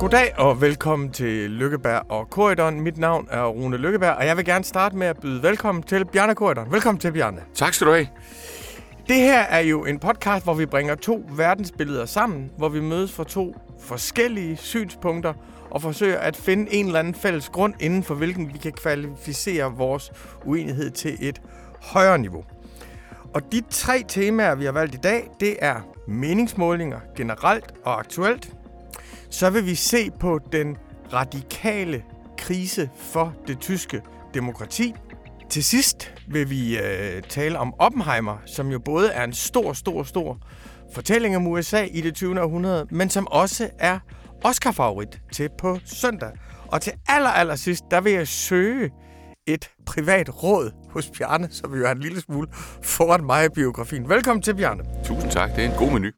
Goddag og velkommen til Lykkeberg og Corydon. Mit navn er Rune Lykkeberg, og jeg vil gerne starte med at byde velkommen til Bjarne Corydon. Velkommen til, Bjarne. Tak skal du have. Det her er jo en podcast, hvor vi bringer to verdensbilleder sammen, hvor vi mødes for to forskellige synspunkter og forsøger at finde en eller anden fælles grund, inden for hvilken vi kan kvalificere vores uenighed til et højere niveau. Og de tre temaer, vi har valgt i dag, det er meningsmålinger generelt og aktuelt. Så vil vi se på den radikale krise for det tyske demokrati. Til sidst vil vi tale om Oppenheimer, som jo både er en stor fortælling om USA i det 20. århundrede, men som også er Oscar-favorit til på søndag. Og til allersidst, der vil jeg søge et privat råd hos Bjarne, som jo er en lille smule foran mig i biografien. Velkommen til, Bjarne. Tusind tak, det er en god menu.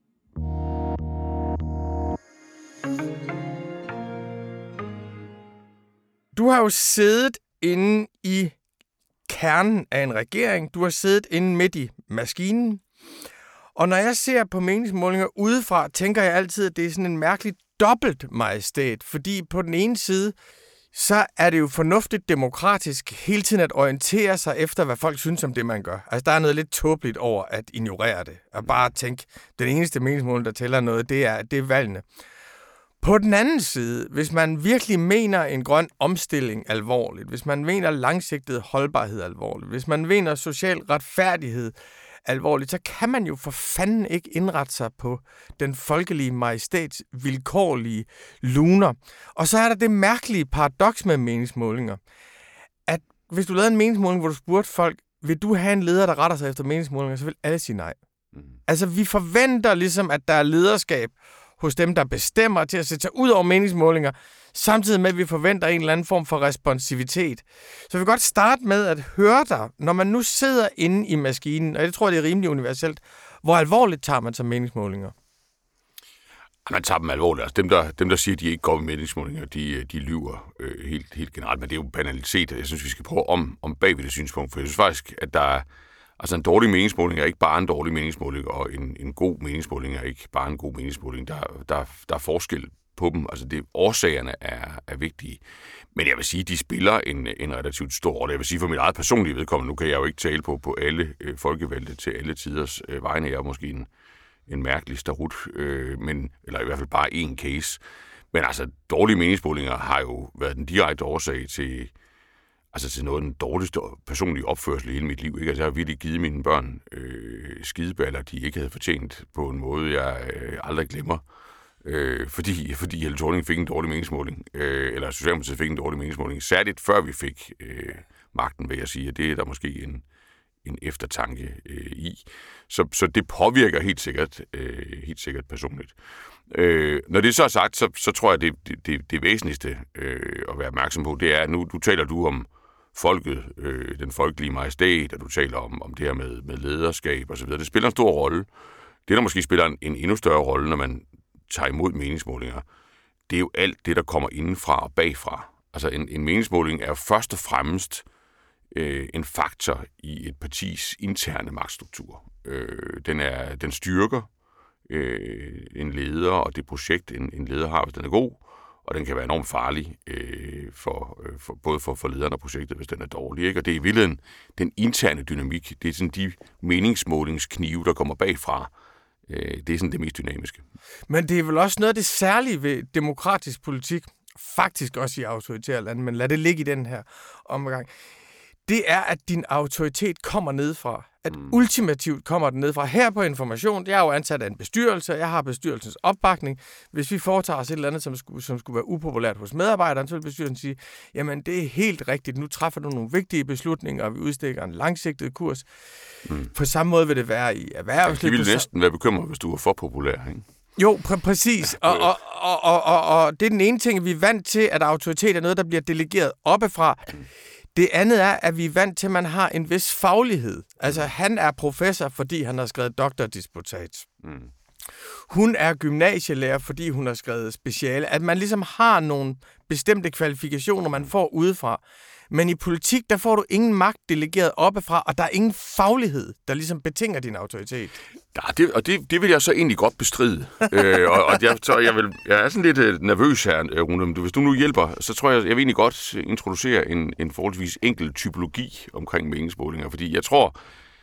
Du har jo siddet inde i kernen af en regering. Du har siddet inde midt i maskinen. Og når jeg ser på meningsmålinger udefra, tænker jeg altid, at det er sådan en mærkelig dobbelt majestæt. Fordi på den ene side, så er det jo fornuftigt demokratisk hele tiden at orientere sig efter, hvad folk synes om det, man gør. Altså, der er noget lidt tåbeligt over at ignorere det. Og bare tænke, den eneste meningsmåling, der tæller noget, det er valgene. På den anden side, hvis man virkelig mener en grøn omstilling alvorligt, hvis man mener langsigtet holdbarhed alvorligt, hvis man mener social retfærdighed alvorligt, så kan man jo for fanden ikke indrette sig på den folkelige majestæts vilkårlige luner. Og så er der det mærkelige paradoks med meningsmålinger, at hvis du lavede en meningsmåling, hvor du spurgte folk, vil du have en leder, der retter sig efter meningsmålinger, så vil alle sige nej. Altså, vi forventer ligesom, at der er lederskab hos dem, der bestemmer til at sætte sig ud over meningsmålinger, samtidig med, at vi forventer en eller anden form for responsivitet. Så jeg vil godt starte med at høre dig, når man nu sidder inde i maskinen, og jeg tror, det er rimelig universelt, hvor alvorligt tager man så meningsmålinger? Man tager dem alvorligt. Altså, dem, der siger, at de ikke går med meningsmålinger, de lyver helt generelt, men det er jo banalitet. Jeg synes, vi skal prøve om bag ved det synspunkt, for jeg synes faktisk, at der er altså en dårlig meningsmåling er ikke bare en dårlig meningsmåling, og en god meningsmåling er ikke bare en god meningsmåling. Der er forskel på dem. Altså årsagerne er vigtige. Men jeg vil sige, at de spiller en relativt stor rolle. Jeg vil sige, for mit eget personlige vedkommende, nu kan jeg jo ikke tale på alle folkevalgte til alle tiders vegne. Jeg er måske en mærkelig starut, eller i hvert fald bare én case. Men altså, dårlige meningsmålinger har jo været den direkte årsag til noget af den dårligste personlige opførsel i hele mit liv. Ikke? Altså, jeg har virkelig givet mine børn skideballer, de ikke havde fortjent på en måde, jeg aldrig glemmer. Fordi Helle Thorning fik en dårlig meningsmåling, eller Socialdemokratiet fik en dårlig meningsmåling, særligt før vi fik magten, vil jeg sige, at det er der måske en eftertanke i. Så det påvirker helt sikkert personligt. Når det så er sagt, så tror jeg, det væsentligste at være opmærksom på, det er, at nu taler du om folket, den folkelige majestæt, og du taler om det her med lederskab og så videre. Det spiller en stor rolle. Det, der måske spiller en endnu større rolle, når man tager imod meningsmålinger, det er jo alt det, der kommer indenfra og bagfra. Altså en meningsmåling er jo først og fremmest en faktor i et partis interne magtstruktur. Den styrker en leder og det projekt, en leder har, hvis den er god, og den kan være enormt farlig både for lederen og projektet, hvis den er dårlig. Ikke? Og det er i virkeligheden den interne dynamik. Det er sådan de meningsmålingsknive, der kommer bagfra. Det er sådan det mest dynamiske. Men det er vel også noget af det særlige ved demokratisk politik, faktisk også i autoritære lande, men lad det ligge i den her omgang. Det er, at din autoritet kommer nedefra. At ultimativt kommer den nedefra. Her på Information, jeg er jo ansat af en bestyrelse, jeg har bestyrelsens opbakning. Hvis vi foretager os et eller andet, som skulle være upopulært hos medarbejderen, så vil bestyrelsen sige, jamen det er helt rigtigt, nu træffer du nogle vigtige beslutninger, og vi udstikker en langsigtet kurs. På samme måde vil det være i erhvervslivet. Det ville næsten være bekymret, hvis du var for populær, ikke? Jo, præcis. Og det er den ene ting, vi er vant til, at autoritet er noget, der bliver delegeret oppefra. Det andet er, at vi er vant til, at man har en vis faglighed. Altså, han er professor, fordi han har skrevet doktordisputat. Hun er gymnasielærer, fordi hun har skrevet speciale. At man ligesom har nogle bestemte kvalifikationer, man får udefra. Men i politik, der får du ingen magt delegeret oppefra, og der er ingen faglighed, der ligesom betinger din autoritet. Ja, det vil jeg så egentlig godt bestride. Jeg er sådan lidt nervøs her, Rune. Hvis du nu hjælper, så tror jeg vil egentlig godt introducere en forholdsvis enkel typologi omkring meningsmålinger. Fordi jeg tror,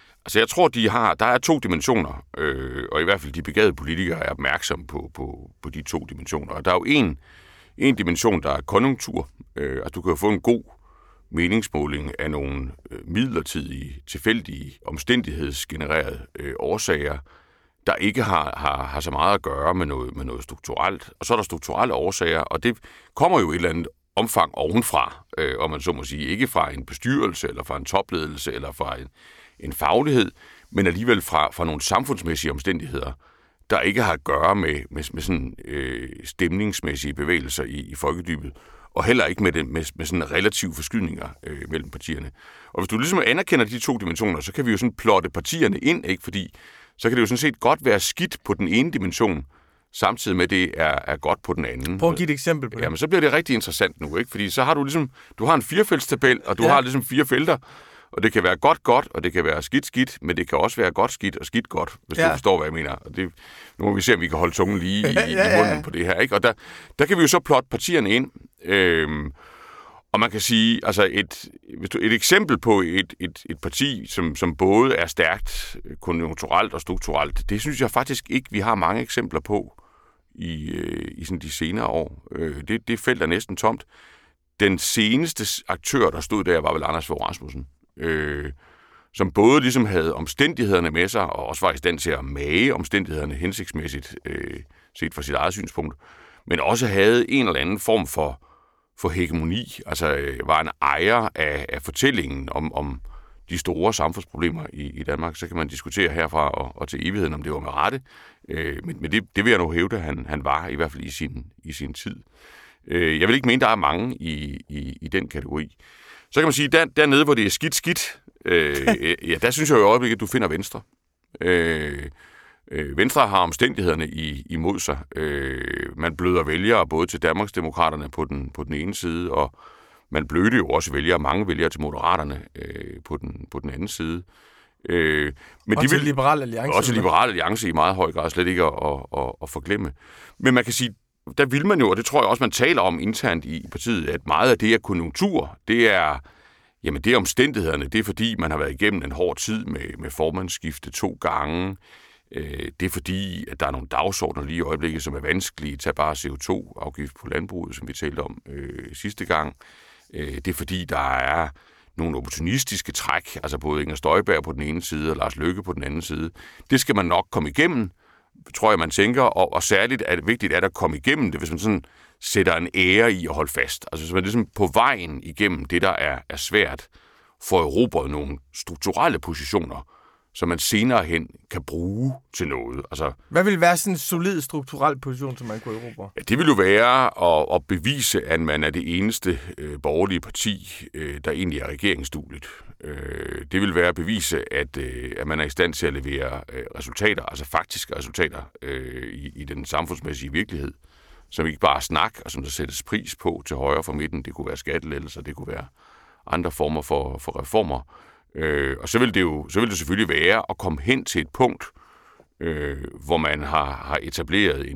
der er 2 dimensioner, og i hvert fald de begavede politikere er opmærksomme på de 2 dimensioner. Og der er jo en dimension, der er konjunktur. Altså du kan jo få en god meningsmåling af nogle midlertidige, tilfældige, omstændighedsgenererede årsager, der ikke har så meget at gøre med noget strukturelt. Og så er der strukturelle årsager, og det kommer jo i et eller andet omfang ovenfra, om man så må sige, ikke fra en bestyrelse, eller fra en topledelse, eller fra en faglighed, men alligevel fra nogle samfundsmæssige omstændigheder, der ikke har at gøre med sådan stemningsmæssige bevægelser i folkedybet, og heller ikke med sådan relative forskydninger mellem partierne. Og hvis du ligesom anerkender de 2 dimensioner, så kan vi jo sådan plotte partierne ind, ikke? Fordi så kan det jo sådan set godt være skidt på den ene dimension, samtidig med det er godt på den anden. Prøv at give et eksempel på det. Jamen, så bliver det rigtig interessant nu, ikke? Fordi så har du har en 4-feltstabel, og du har ligesom 4 felter, og det kan være godt, og det kan være skidt, men det kan også være godt skidt og skidt godt, hvis du forstår, hvad jeg mener. Og nu må vi se, om vi kan holde tungen lige i munden på det her, ikke? Og der kan vi jo så plotte partierne ind, og man kan sige, altså et eksempel på et parti, som både er stærkt konjunkturelt og strukturelt, det synes jeg faktisk ikke, vi har mange eksempler på i sådan de senere år. Det felt er næsten tomt. Den seneste aktør, der stod der, var vel Anders Fogh Rasmussen, som både ligesom havde omstændighederne med sig, og også var i stand til at mage omstændighederne hensigtsmæssigt, set fra sit eget synspunkt, men også havde en eller anden form for hegemoni, altså var en ejer af fortællingen om de store samfundsproblemer i Danmark. Så kan man diskutere herfra og til evigheden, om det var med rette, men det vil jeg nu hævde, han var, i hvert fald i sin tid. Jeg vil ikke mene, der er mange i den kategori. Så kan man sige, dernede, hvor det er skidt, der synes jeg jo i øjeblikket, at du finder Venstre. Venstre har omstændighederne imod sig. Man bløder vælgere både til Danmarksdemokraterne på den ene side, og man blødte jo også mange vælgere til Moderaterne på den anden side. Men og til Liberal Alliance. Også Liberal Alliance i meget høj grad, slet ikke at forglemme. Men man kan sige, der vil man jo, og det tror jeg også, man taler om internt i partiet, at meget af det er konjunktur, det er omstændighederne. Det er fordi, man har været igennem en hård tid med formandsskifte 2 gange. Det er fordi, at der er nogle dagsordner lige i øjeblikket, som er vanskelige. Tag bare CO2-afgift på landbruget, som vi talte om sidste gang. Det er fordi, der er nogle opportunistiske træk, altså både Inger Støjberg på den ene side og Lars Løkke på den anden side. Det skal man nok komme igennem, tror jeg, man tænker, og særligt er det vigtigt at komme igennem det, hvis man sådan sætter en ære i at holde fast. Altså hvis man ligesom på vejen igennem det, der er svært, får erobret nogle strukturelle positioner, som man senere hen kan bruge til noget. Altså, hvad vil være sådan en solid strukturel position, som man kunne erobre? Ja, det vil jo være at bevise, at man er det eneste borgerlige parti, der egentlig er regeringsdueligt. Det vil være at bevise, at man er i stand til at levere resultater, altså faktiske resultater i den samfundsmæssige virkelighed, som ikke bare er snak, og som der sættes pris på til højre for midten. Det kunne være skattelettelser, det kunne være andre former for reformer. Og så vil det selvfølgelig være at komme hen til et punkt, hvor man har etableret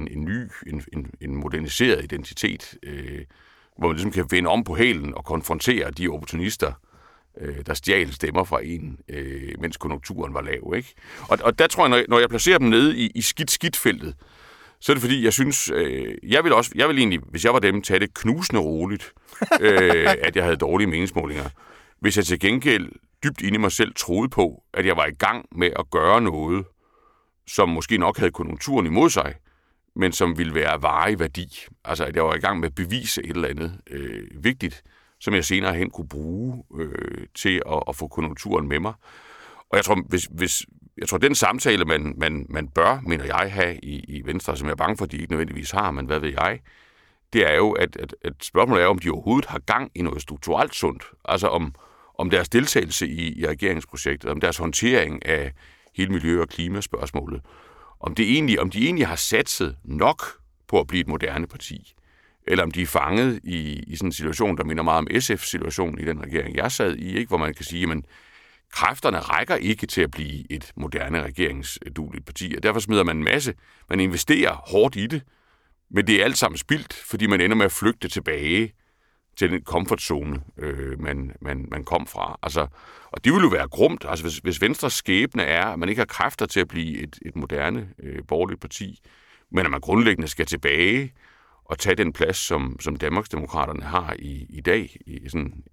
en moderniseret identitet, hvor man ligesom kan vende om på hælen og konfrontere de opportunister, der stjal stemmer fra en, mens konjunkturen var lav, ikke? Og der tror jeg, når jeg placerer dem nede i skidt-feltet, så er det fordi, jeg synes, jeg vil egentlig, hvis jeg var dem, tage det knusende roligt, at jeg havde dårlige meningsmålinger. Hvis jeg til gengæld dybt inde i mig selv troede på, at jeg var i gang med at gøre noget, som måske nok havde konjunkturen imod sig, men som ville være varig værdi. Altså, at jeg var i gang med at bevise et eller andet vigtigt, som jeg senere hen kunne bruge til at få konjunkturen med mig. Og jeg tror, den samtale, man bør, mener jeg, have i Venstre, som jeg er bange for, at de ikke nødvendigvis har, men hvad ved jeg, det er jo, at spørgsmålet er, om de overhovedet har gang i noget strukturelt sundt. Altså om deres deltagelse i regeringsprojektet, om deres håndtering af hele miljø- og klimaspørgsmålet, om de egentlig har satset nok på at blive et moderne parti, eller om de er fanget i sådan en situation, der minder meget om SF-situationen i den regering, jeg sad i, ikke? Hvor man kan sige, at kræfterne rækker ikke til at blive et moderne regeringsdueligt parti, og derfor smider man en masse. Man investerer hårdt i det, men det er alt sammen spildt, fordi man ender med at flygte tilbage til den komfortzone, man kom fra. Altså, og det vil jo være grumt. Altså, hvis Venstres skæbne er, at man ikke har kræfter til at blive et moderne borgerligt parti, men at man grundlæggende skal tilbage og tage den plads, som Danmarksdemokraterne har i dag, sådan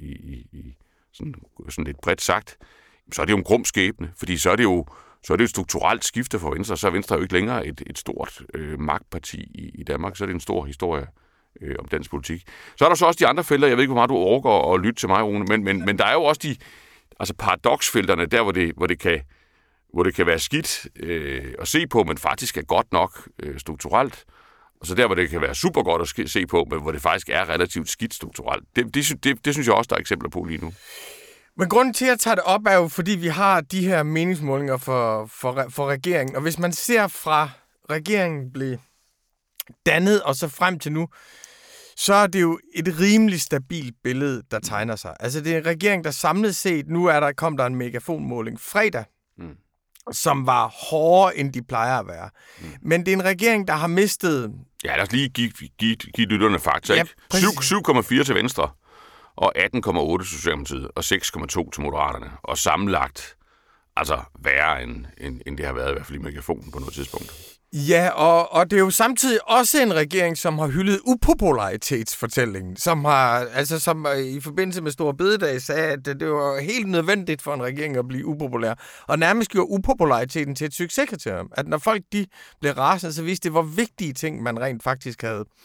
lidt bredt sagt, så er det jo en grum skæbne, fordi så er det jo et strukturelt skifte for Venstre, så er Venstre jo ikke længere et stort magtparti i Danmark, så er det en stor historie om dansk politik. Så er der så også de andre felter, jeg ved ikke, hvor meget du orker at lytte til mig, Rune, men der er jo også paradoksfelterne, der hvor det kan være skidt at se på, men faktisk er godt nok strukturelt, og så der, hvor det kan være super godt at se på, men hvor det faktisk er relativt skidt strukturelt. Det synes jeg også, der er eksempler på lige nu. Men grunden til, at jeg tager det op, er jo, fordi vi har de her meningsmålinger for regeringen. Og hvis man ser fra regeringen blev dannet og så frem til nu, så er det jo et rimelig stabilt billede, der tegner sig. Altså det er en regering, der samlet set, kom der en megafonmåling fredag, som var hårdere, end de plejer at være. Men det er en regering, der har mistet... Ja, lad os lige give lytterne fakta, ikke? 7,4 til Venstre, og 18,8 til Socialdemokratiet, og 6,2 til Moderaterne. Og sammenlagt, altså værre end det har været, i hvert fald i megafonen på noget tidspunkt. Ja, og det er jo samtidig også en regering, som har hyldet upopularitetsfortællingen, som i forbindelse med Store Bededag sagde, at det var helt nødvendigt for en regering at blive upopulær, og nærmest gjorde upopulariteten til et succeskriterium. At når folk de blev rasende, så viste det, hvor vigtige ting man rent faktisk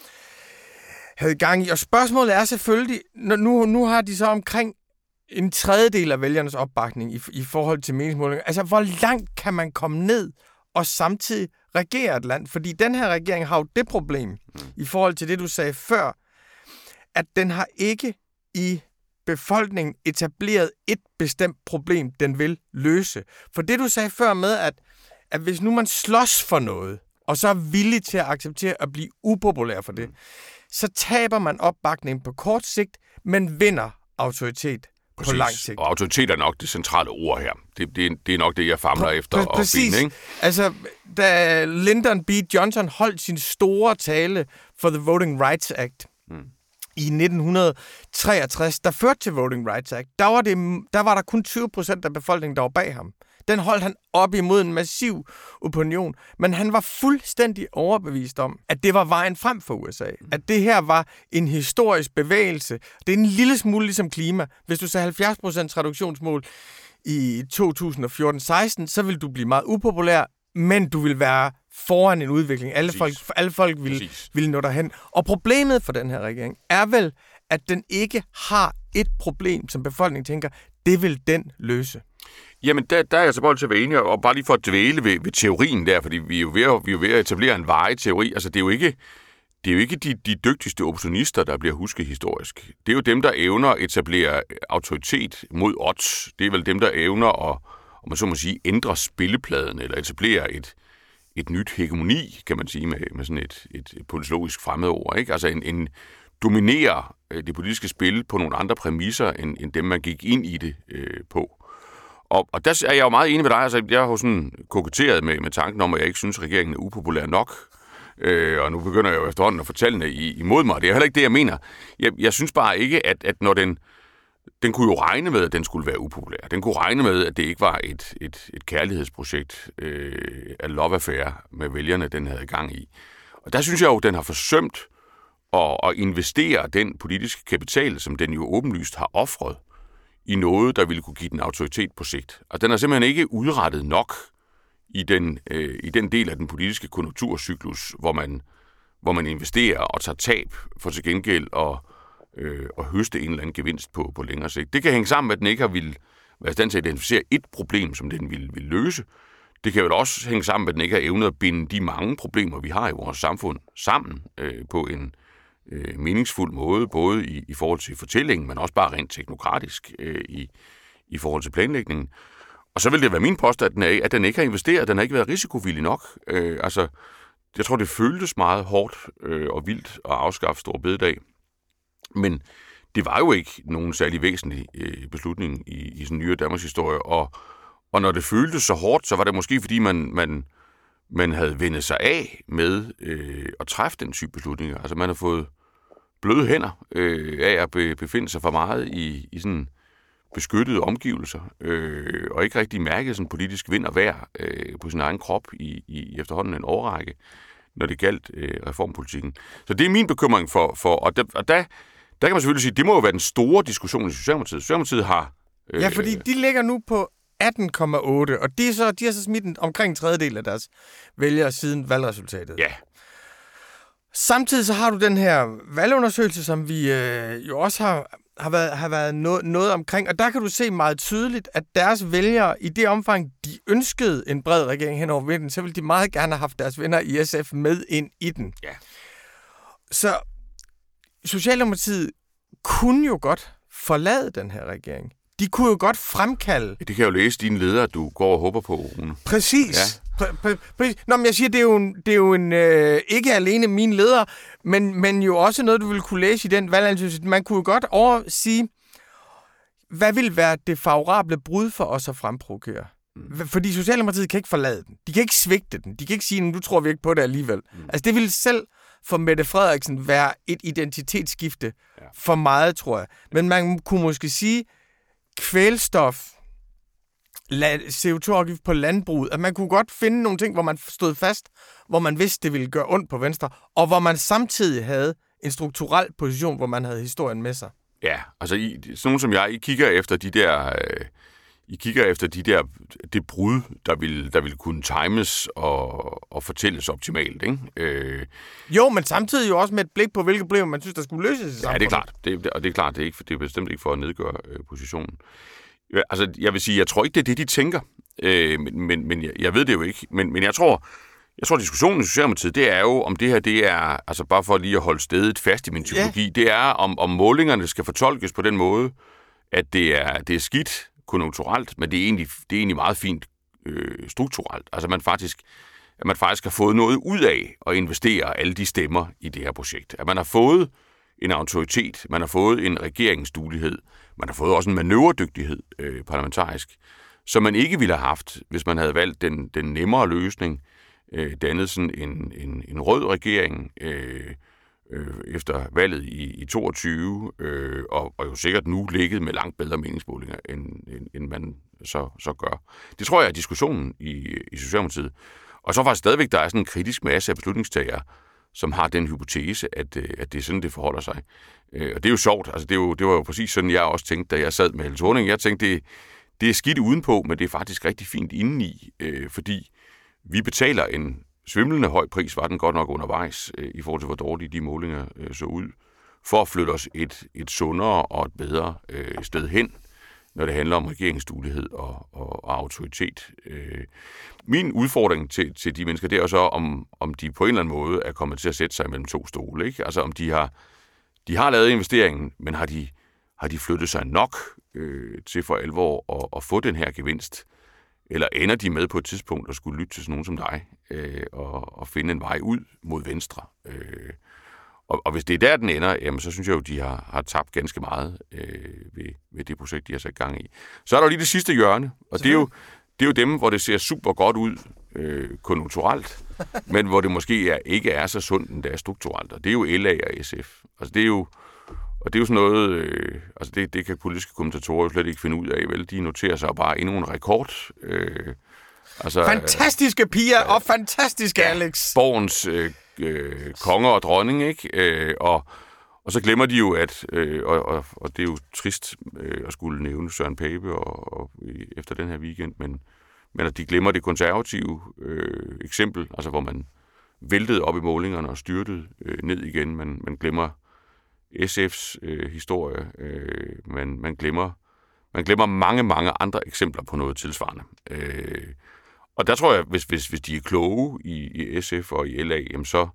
havde gang i. Og spørgsmålet er selvfølgelig, nu har de så omkring en tredjedel af vælgernes opbakning i forhold til meningsmålinger. Altså, hvor langt kan man komme ned og samtidig regere et land? Fordi den her regering har jo det problem, i forhold til det, du sagde før, at den har ikke i befolkningen etableret et bestemt problem, den vil løse. For det, du sagde før med, at hvis nu man slås for noget, og så er villig til at acceptere at blive upopulær for det, så taber man opbakningen på kort sigt, men vinder autoritet på lang sigt. Og autoritet er nok det centrale ord her. Det er nok det, jeg famler efter. Præcis. Ikke? Altså, da Lyndon B. Johnson holdt sin store tale for The Voting Rights Act i 1963, der førte til Voting Rights Act, der var der kun 20% af befolkningen, der var bag ham. Den holdt han op imod en massiv opinion, men han var fuldstændig overbevist om, at det var vejen frem for USA. At det her var en historisk bevægelse. Det er en lille smule ligesom klima. Hvis du sagde 70% reduktionsmål i 2014-16, så vil du blive meget upopulær, men du vil være foran en udvikling. Alle folk vil nå derhen. Og problemet for den her regering er vel, at den ikke har et problem, som befolkningen tænker, det vil den løse. Jamen, der er jeg så bare til at være enig, og bare lige for at dvæle ved teorien der, fordi vi er jo ved at etablere en varig teori. Altså, det er jo ikke de dygtigste opportunister, der bliver husket historisk. Det er jo dem, der evner at etablere autoritet mod odds. Det er vel dem, der evner at, om man så må sige, ændre spillepladen, eller etablere et nyt hegemoni, kan man sige, med sådan et politologisk fremmedord, ikke? Altså en dominere det politiske spil på nogle andre præmisser, end dem, man gik ind i det på. Og der er jeg jo meget enig med dig. Altså, jeg har jo sådan koketteret med tanken om, at jeg ikke synes, at regeringen er upopulær nok. Og nu begynder jeg jo efterhånden at fortælle imod mig. Det er heller ikke det, jeg mener. Jeg synes bare ikke, at når den kunne jo regne med, at den skulle være upopulær. Den kunne regne med, at det ikke var et kærlighedsprojekt af love affair med vælgerne, den havde gang i. Og der synes jeg jo, at den har forsømt at investere den politiske kapital, som den jo åbenlyst har offret, i noget, der ville kunne give den autoritet på sigt. Og den er simpelthen ikke udrettet nok i den del af den politiske konjunkturcyklus, hvor man investerer og tager tab for til gengæld at høste en eller anden gevinst på længere sigt. Det kan hænge sammen med, at den ikke har ville være i stand til at identificere et problem, som den ville løse. Det kan jo også hænge sammen med, at den ikke har evnet at binde de mange problemer, vi har i vores samfund, sammen på en meningsfuld måde, både i forhold til fortællingen, men også bare rent teknokratisk i forhold til planlægningen. Og så vil det være min påstand, at den ikke har investeret, den har ikke været risikovillig nok. Altså, jeg tror, det føltes meget hårdt og vildt at afskaffe Store Bededag. Men det var jo ikke nogen særlig væsentlig beslutning i sådan nyere Danmarks historie. Og når det føltes så hårdt, så var det måske, fordi man havde vendt sig af med at træffe den type beslutninger. Altså man har fået bløde hænder af at befinde sig for meget i sådan beskyttede omgivelser, og ikke rigtig mærket sådan politisk vind og vejr på sin egen krop i efterhånden en årrække, når det galt reformpolitikken. Så det er min bekymring og der kan man selvfølgelig sige, at det må jo være den store diskussion i Socialdemokratiet. Socialdemokratiet har... Ja, fordi de ligger nu på 18,8, og de har så smidt omkring en tredjedel af deres vælgere siden valgresultatet. Ja. Samtidig så har du den her valgundersøgelse, som vi jo også har været noget omkring, og der kan du se meget tydeligt, at deres vælgere, i det omfang, de ønskede en bred regering hen over midten, så ville de meget gerne have haft deres venner i SF med ind i den. Ja. Så Socialdemokratiet kunne jo godt forlade den her regering. De kunne jo godt fremkalde... Det kan jeg jo læse dine ledere, du går og håber på, Rune. Præcis. Ja. Præcis. Nå, men jeg siger, det er jo en ikke alene mine ledere, men jo også noget, du ville kunne læse i den valganalyse. Man kunne jo godt sige, hvad vil være det favorable brud for os at fremprovokere? Fordi Socialdemokratiet kan ikke forlade den. De kan ikke svigte den. De kan ikke sige, nu tror vi ikke på det alligevel. Altså, det ville selv for Mette Frederiksen være et identitetsskifte for meget, tror jeg. Men man kunne måske sige, kvælstof, CO2-afgift på landbruget, at man kunne godt finde nogle ting, hvor man stod fast, hvor man vidste, det ville gøre ondt på Venstre, og hvor man samtidig havde en strukturel position, hvor man havde historien med sig. Ja, altså sådan nogen som jeg, I kigger efter det brud, der vil kunne times og fortælles optimalt, ikke? Jo, men samtidig jo også med et blik på, hvilke problemer man synes, der skulle løses i samfundet. Ja, det er klart. Det er klart, det er bestemt ikke for at nedgøre positionen. Altså, jeg vil sige, jeg tror ikke, det er det, de tænker. Men jeg ved det jo ikke. Men jeg tror, diskussionen i Socialdemokratiet, det er jo, om det her, det er, altså bare for lige at holde stedet fast i min typologi, det er, om målingerne skal fortolkes på den måde, at det er skidt konjunkturelt, men det er egentlig meget fint strukturelt. Altså, man faktisk har fået noget ud af at investere alle de stemmer i det her projekt. At man har fået en autoritet, man har fået en regeringsduelighed, man har fået også en manøvredygtighed parlamentarisk, som man ikke ville have haft, hvis man havde valgt den nemmere løsning, dannet sådan en rød regering efter valget i 22, og jo sikkert nu ligget med langt bedre meningsmålinger, end man så gør. Det tror jeg er diskussionen i Socialdemokratiet. Og så faktisk stadigvæk, der er sådan en kritisk masse af beslutningstagere, som har den hypotese, at det er sådan, det forholder sig. Og det er jo sjovt. Altså, det var jo præcis sådan, jeg også tænkte, da jeg sad med Helle Thorning. Jeg tænkte, det er skidt udenpå, men det er faktisk rigtig fint indeni, fordi vi betaler en svimlende høj pris, var den godt nok undervejs, i forhold til, hvor dårlige de målinger så ud, for at flytte os et sundere og et bedre sted hen, når det handler om regeringsduelighed og autoritet. Min udfordring til de mennesker, det er jo så, om de på en eller anden måde er kommet til at sætte sig mellem to stole. Ikke? Altså om de har lavet investeringen, men har de flyttet sig nok til for alvor at få den her gevinst? Eller ender de med på et tidspunkt at skulle lytte til sådan nogen som dig og finde en vej ud mod venstre? Og hvis det er der, den ender, jamen, så synes jeg jo, de har tabt ganske meget ved det projekt, de har sat gang i. Så er der jo lige det sidste hjørne, og det er jo dem, hvor det ser super godt ud konjunkturelt, men hvor det måske ikke er så sundt, end det er strukturelt. Og det er jo LA og SF. Altså det er jo sådan noget, det kan politiske kommentatorer jo slet ikke finde ud af, vel? De noterer sig bare endnu en rekord. Fantastiske piger og fantastiske Alex. Borgens konge og dronning, ikke? Og så glemmer de jo, at og det er jo trist at skulle nævne Søren Pape og efter den her weekend, men at de glemmer det konservative eksempel, altså hvor man væltede op i målingerne og styrtede ned igen. Man glemmer SF's historie. Man glemmer mange, mange andre eksempler på noget tilsvarende. Og der tror jeg, hvis de er kloge i SF og i LA, jamen så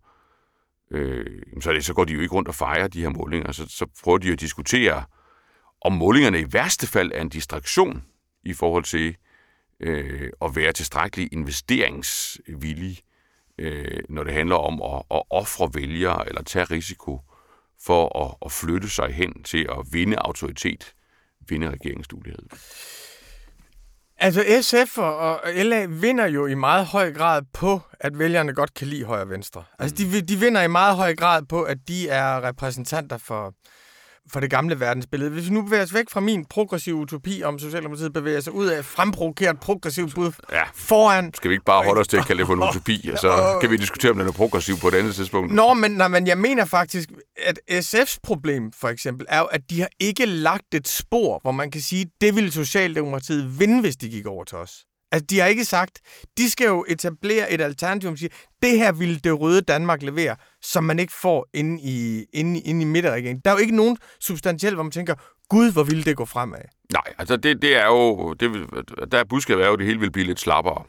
går de jo ikke rundt og fejrer de her målinger. Så prøver de at diskutere, om målingerne i værste fald er en distraktion i forhold til at være tilstrækkeligt investeringsvillig når det handler om at ofre vælgere eller tage risiko for at flytte sig hen til at vinde autoritet, vinde regeringsduelighed. Altså SF og LA vinder jo i meget høj grad på, at vælgerne godt kan lide højre og venstre. Altså de vinder i meget høj grad på, at de er repræsentanter for det gamle verdensbillede. Hvis vi nu bevæger os væk fra min progressive utopi om Socialdemokratiet bevæger sig ud af fremprovokeret progressiv bud foran... Skal vi ikke bare holde os til at kalde det for en utopi, og så kan vi diskutere, om den er progressiv på et andet tidspunkt? Men jeg mener faktisk, at SF's problem for eksempel er jo, at de har ikke lagt et spor, hvor man kan sige, det ville Socialdemokratiet vinde, hvis de gik over til os. Altså, de har ikke sagt, de skal jo etablere et alternativ, som siger, det her ville det røde Danmark levere, som man ikke får inde i midterregeringen. Der er jo ikke nogen substantielt, hvor man tænker, gud, hvor ville det gå fremad? Nej, altså det er jo, der er budskabet er jo, at det hele vil blive lidt slappere.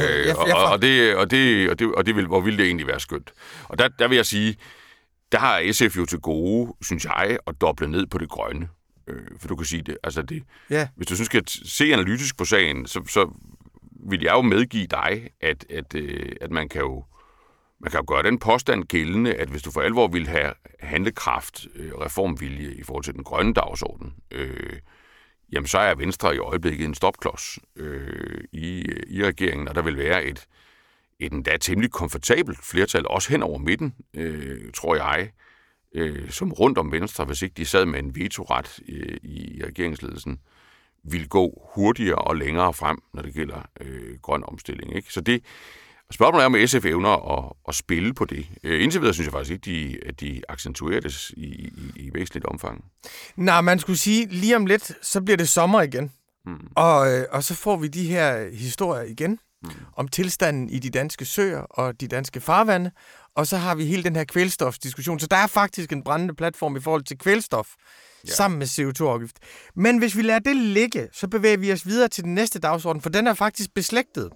Og det vil, hvor ville det egentlig være skønt. Og der vil jeg sige, der har SF jo til gode, synes jeg, at doble ned på det grønne. For du kan sige det. Altså hvis du synes, skal se analytisk på sagen, så vil jeg jo medgive dig, at man kan jo gøre den påstand gældende, at hvis du for alvor vil have handlekraft og reformvilje i forhold til den grønne dagsorden, jamen så er Venstre i øjeblikket en stopklods i regeringen, og der vil være et endda temmelig komfortabelt flertal, også hen over midten, tror jeg, som rundt om Venstre, hvis ikke de sad med en vetoret i regeringsledelsen, vil gå hurtigere og længere frem, når det gælder grøn omstilling. Ikke? Så det spørgsmålet er, om SF evner at spille på det. Indtil videre synes jeg faktisk ikke, at de accentuerer det i væsentligt omfang. Nej, man skulle sige, lige om lidt, så bliver det sommer igen. Og så får vi de her historier igen om tilstanden i de danske søer og de danske farvande. Og så har vi hele den her kvælstofsdiskussion. Så der er faktisk en brændende platform i forhold til kvælstof, sammen med CO2-afgift. Men hvis vi lader det ligge, så bevæger vi os videre til den næste dagsorden, for den er faktisk beslægtet.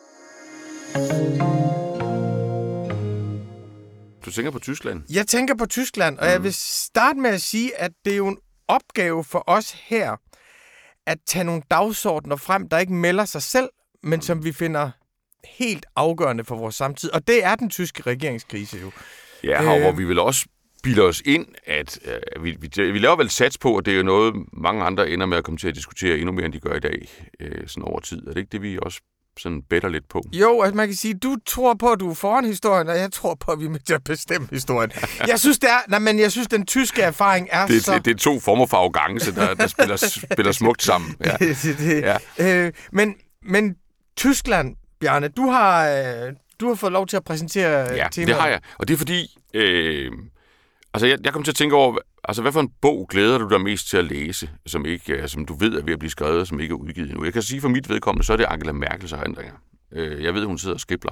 Du tænker på Tyskland? Jeg tænker på Tyskland, og jeg vil starte med at sige, at det er jo en opgave for os her, at tage nogle dagsordner frem, der ikke melder sig selv, men som vi finder helt afgørende for vores samtid. Og det er den tyske regeringskrise jo. Ja, og hvor vi vil også bilder os ind, at vi laver vel sats på, at det er jo noget, mange andre ender med at komme til at diskutere endnu mere, end de gør i dag, sådan over tid. Er det ikke det, vi også sådan better lidt på? Jo, altså man kan sige, du tror på, at du er foran historien, og jeg tror på, at vi er med til at bestemme historien. Jeg synes, den tyske erfaring er det er to former for arrogance, der spiller smukt sammen. Ja. Men Tyskland, Bjarne, du har fået lov til at præsentere temaet. Ja, det har jeg. Og det er fordi, jeg kom til at tænke over, hvad for en bog glæder du dig mest til at læse, som du ved er ved at blive skrevet, som ikke er udgivet endnu. Jeg kan sige for mit vedkommende, så er det Angela Merkels erindringer. Jeg ved, hun sidder og skibler.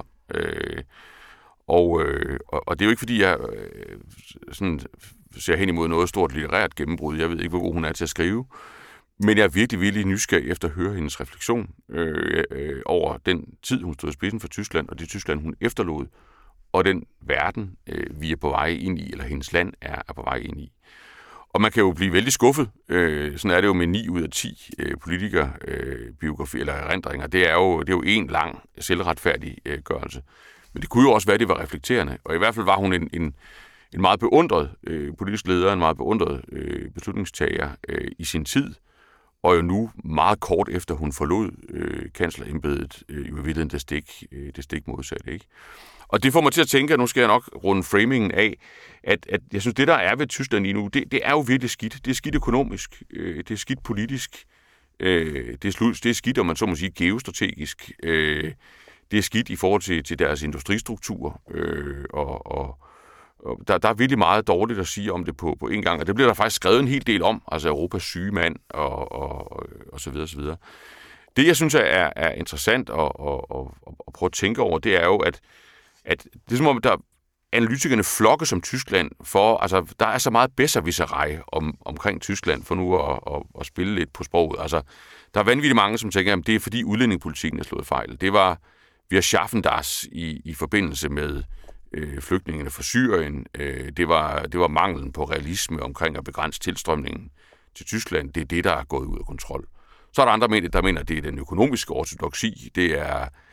Og det er jo ikke, fordi jeg sådan ser hen imod noget stort litterært gennembrud. Jeg ved ikke, hvor god hun er til at skrive. Men jeg er virkelig nysgerrig efter at høre hendes refleksion over den tid, hun stod i spidsen for Tyskland, og det Tyskland, hun efterlod, og den verden, vi er på vej ind i, eller hendes land er på vej ind i. Og man kan jo blive vældig skuffet. Sådan er det jo med 9 ud af 10 politikerbiografier eller erindringer. Det er jo en lang selvretfærdig gørelse. Men det kunne jo også være, at det var reflekterende. Og i hvert fald var hun en meget beundret politisk leder, en meget beundret beslutningstager i sin tid. Og jo nu, meget kort efter hun forlod kanslerembedet, jo i virkeligheden det stik modsatte, ikke? Og det får mig til at tænke, at nu skal jeg nok runde framingen af, at jeg synes, det der er ved Tyskland lige nu, det er jo virkelig skidt. Det er skidt økonomisk, det er skidt politisk, det er skidt, om man så må sige, geostrategisk, det er skidt i forhold til deres industristruktur, og der er virkelig meget dårligt at sige om det på en gang, og det bliver der faktisk skrevet en hel del om, altså Europas syge mand, og så videre, så videre. Det, jeg synes er interessant at prøve at tænke over, det er jo, at det er som om, der analytikerne flokkes som Tyskland for, altså der er så meget besserwisserei omkring Tyskland, for nu at spille lidt på sproget. Altså, der er vanvittigt mange, som tænker, at det er fordi udlændingepolitikken er slået fejl. Det var via schaffen das i forbindelse med flygtningene fra Syrien. Det var manglen på realisme omkring at begrænse tilstrømningen til Tyskland. Det er det, der er gået ud af kontrol. Så er der andre, der mener, at det er den økonomiske ortodoksi. Det er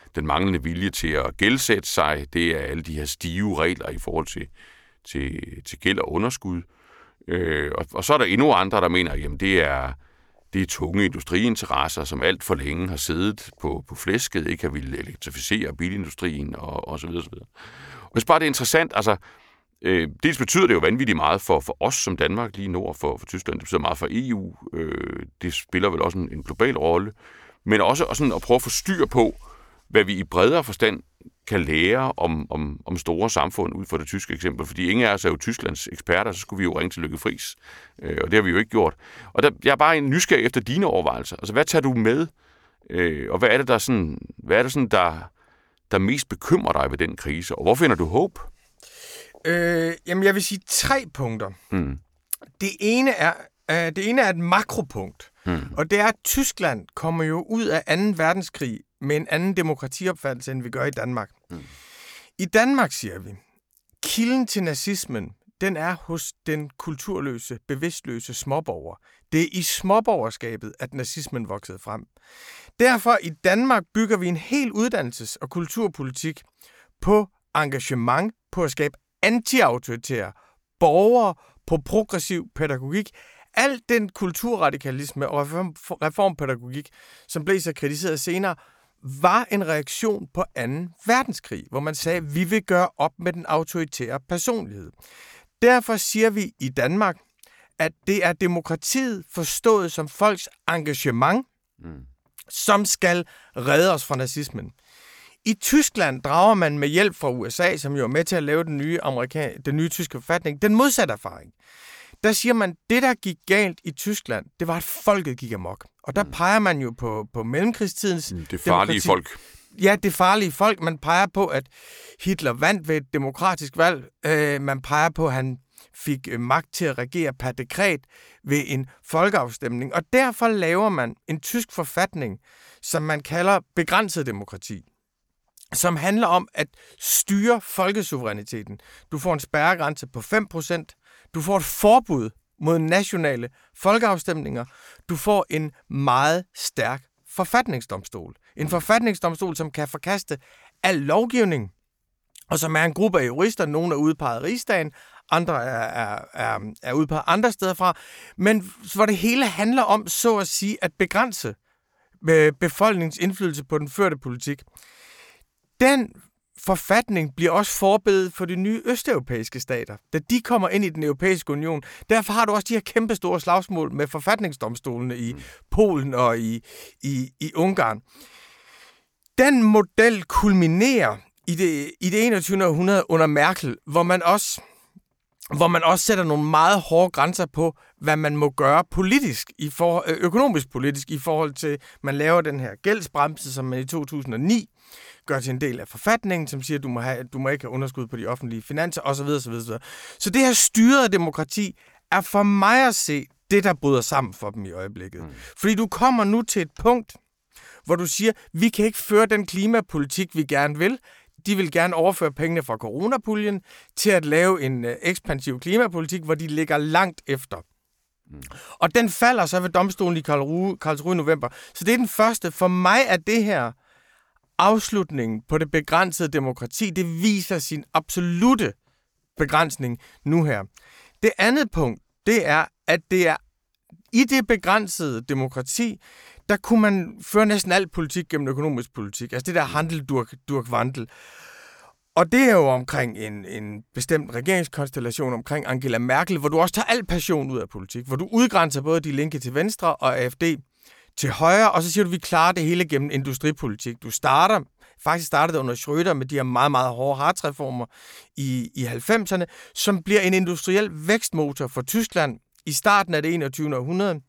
den manglende vilje til at gældsætte sig, det er alle de her stive regler i forhold til gæld og underskud. Og så er der endnu andre, der mener, at det er tunge industriinteresser, som alt for længe har siddet på flæsket, ikke har ville elektrificere bilindustrien og så videre, så videre. Og hvis bare det er interessant, altså dels betyder det jo vanvittigt meget for os som Danmark lige nord for Tyskland, det betyder meget for EU, det spiller vel også en global rolle, men også sådan at prøve at få styr på, hvad vi i bredere forstand kan lære om store samfund ud fra det tyske eksempel, fordi ingen af os er jo Tysklands eksperter, så skulle vi jo ringe til Lykke Friis, og det har vi jo ikke gjort. Og jeg er bare nysgerrig efter dine overvejelser. Altså, hvad tager du med, og hvad er det, der mest bekymrer dig ved den krise, og hvor finder du håb? Jamen, jeg vil sige 3 punkter. Det ene er et makropunkt, og det er, at Tyskland kommer jo ud af 2. verdenskrig med en anden demokratiopfattelse, end vi gør i Danmark. I Danmark, siger vi, kilden til nazismen, den er hos den kulturløse, bevidstløse småborger. Det er i småborgerskabet, at nazismen voksede frem. Derfor i Danmark bygger vi en hel uddannelses- og kulturpolitik på engagement, på at skabe anti-autoritære borgere, på progressiv pædagogik. Al den kulturradikalisme og reformpædagogik, som blev så kritiseret senere, var en reaktion på 2. verdenskrig, hvor man sagde, at vi vil gøre op med den autoritære personlighed. Derfor siger vi i Danmark, at det er demokratiet forstået som folks engagement, som skal redde os fra nazismen. I Tyskland drager man med hjælp fra USA, som jo er med til at lave den nye tyske forfatning, den modsatte erfaring. Der siger man, at det, der gik galt i Tyskland, det var, at folket gik amok. Og der peger man jo på mellemkrigstidens det farlige folk. Ja, det farlige folk. Man peger på, at Hitler vandt ved et demokratisk valg. Man peger på, at han fik magt til at regere per dekret ved en folkeafstemning. Og derfor laver man en tysk forfatning, som man kalder begrænset demokrati, som handler om at styre folkesuveræniteten. Du får en spærregrænse på 5%. Du får et forbud mod nationale folkeafstemninger. Du får en meget stærk forfatningsdomstol. En forfatningsdomstol, som kan forkaste al lovgivning, og som er en gruppe af jurister. Nogle er udpeget af Rigsdagen, andre er udpeget andre steder fra. Men hvor det hele handler om, så at sige, at begrænse befolkningens indflydelse på den førte politik. Den forfatning bliver også forbilledet for de nye østeuropæiske stater, da de kommer ind i den europæiske union. Derfor har du også de her kæmpe store slagsmål med forfatningsdomstolene i Polen og i Ungarn. Den model kulminerer i det 21. århundrede under Merkel, hvor man også sætter nogle meget hårde grænser på, hvad man må gøre politisk, økonomisk politisk, i forhold til, man laver den her gældsbremse, som man i 2009 gør til en del af forfatningen, som siger, at du må ikke have underskud på de offentlige finanser, osv. osv. Så det her styrede demokrati er for mig at se det, der bryder sammen for dem i øjeblikket. Fordi du kommer nu til et punkt, hvor du siger, vi kan ikke føre den klimapolitik, vi gerne vil. De vil gerne overføre pengene fra coronapuljen til at lave en ekspansiv klimapolitik, hvor de ligger langt efter. Og den falder så ved domstolen i Karlsruhe i november. Så det er den første. For mig er det her afslutningen på det begrænsede demokrati. Det viser sin absolute begrænsning nu her. Det andet punkt, det er, at det er i det begrænsede demokrati, der kunne man føre næsten al politik gennem økonomisk politik. Altså det der handel, durch Wandel. Og det er jo omkring en bestemt regeringskonstellation omkring Angela Merkel, hvor du også tager al passion ud af politik, hvor du udgrænser både de linke til venstre og AfD til højre, og så siger du, at vi klarer det hele gennem industripolitik. Du faktisk startede under Schröder med de her meget, meget hårde Hartz-reformer i 90'erne, som bliver en industriel vækstmotor for Tyskland i starten af det 21. århundrede.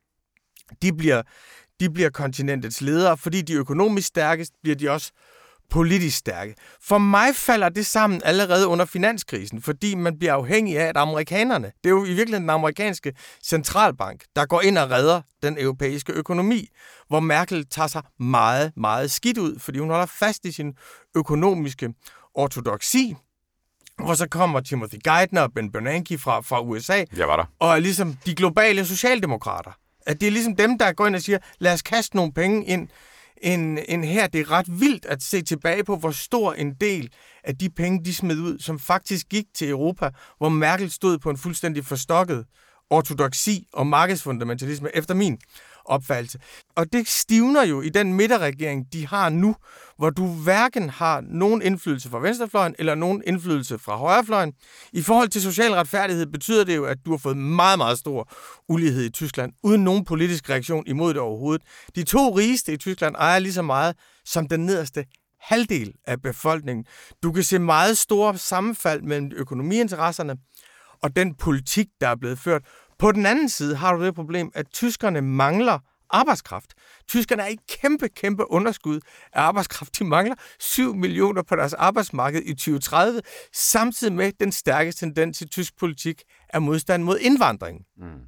De bliver kontinentets ledere, fordi de er økonomisk stærkest, bliver de også politisk stærke. For mig falder det sammen allerede under finanskrisen, fordi man bliver afhængig af, at amerikanerne, det er jo i virkeligheden den amerikanske centralbank, der går ind og redder den europæiske økonomi, hvor Merkel tager sig meget, meget skidt ud, fordi hun holder fast i sin økonomiske ortodoksi, hvor så kommer Timothy Geithner og Ben Bernanke fra USA, og er ligesom de globale socialdemokrater. At det er ligesom dem, der går ind og siger, lad os kaste nogle penge ind en her. Det er ret vildt at se tilbage på, hvor stor en del af de penge, de smed ud, som faktisk gik til Europa, hvor Merkel stod på en fuldstændig forstokket ortodoksi og markedsfundamentalisme, efter min opfattelse. Og det stivner jo i den midterregering, de har nu, hvor du hverken har nogen indflydelse fra venstrefløjen eller nogen indflydelse fra højrefløjen. I forhold til social retfærdighed betyder det jo, at du har fået meget, meget stor ulighed i Tyskland, uden nogen politisk reaktion imod det overhovedet. De 2 rigeste i Tyskland ejer lige så meget som den nederste halvdel af befolkningen. Du kan se meget store sammenfald mellem økonomiinteresserne og den politik, der er blevet ført. På den anden side har du det problem, at tyskerne mangler arbejdskraft. Tyskerne er i kæmpe underskud af arbejdskraft. De mangler 7 millioner på deres arbejdsmarked i 2030, samtidig med den stærke tendens i tysk politik er modstand mod indvandring.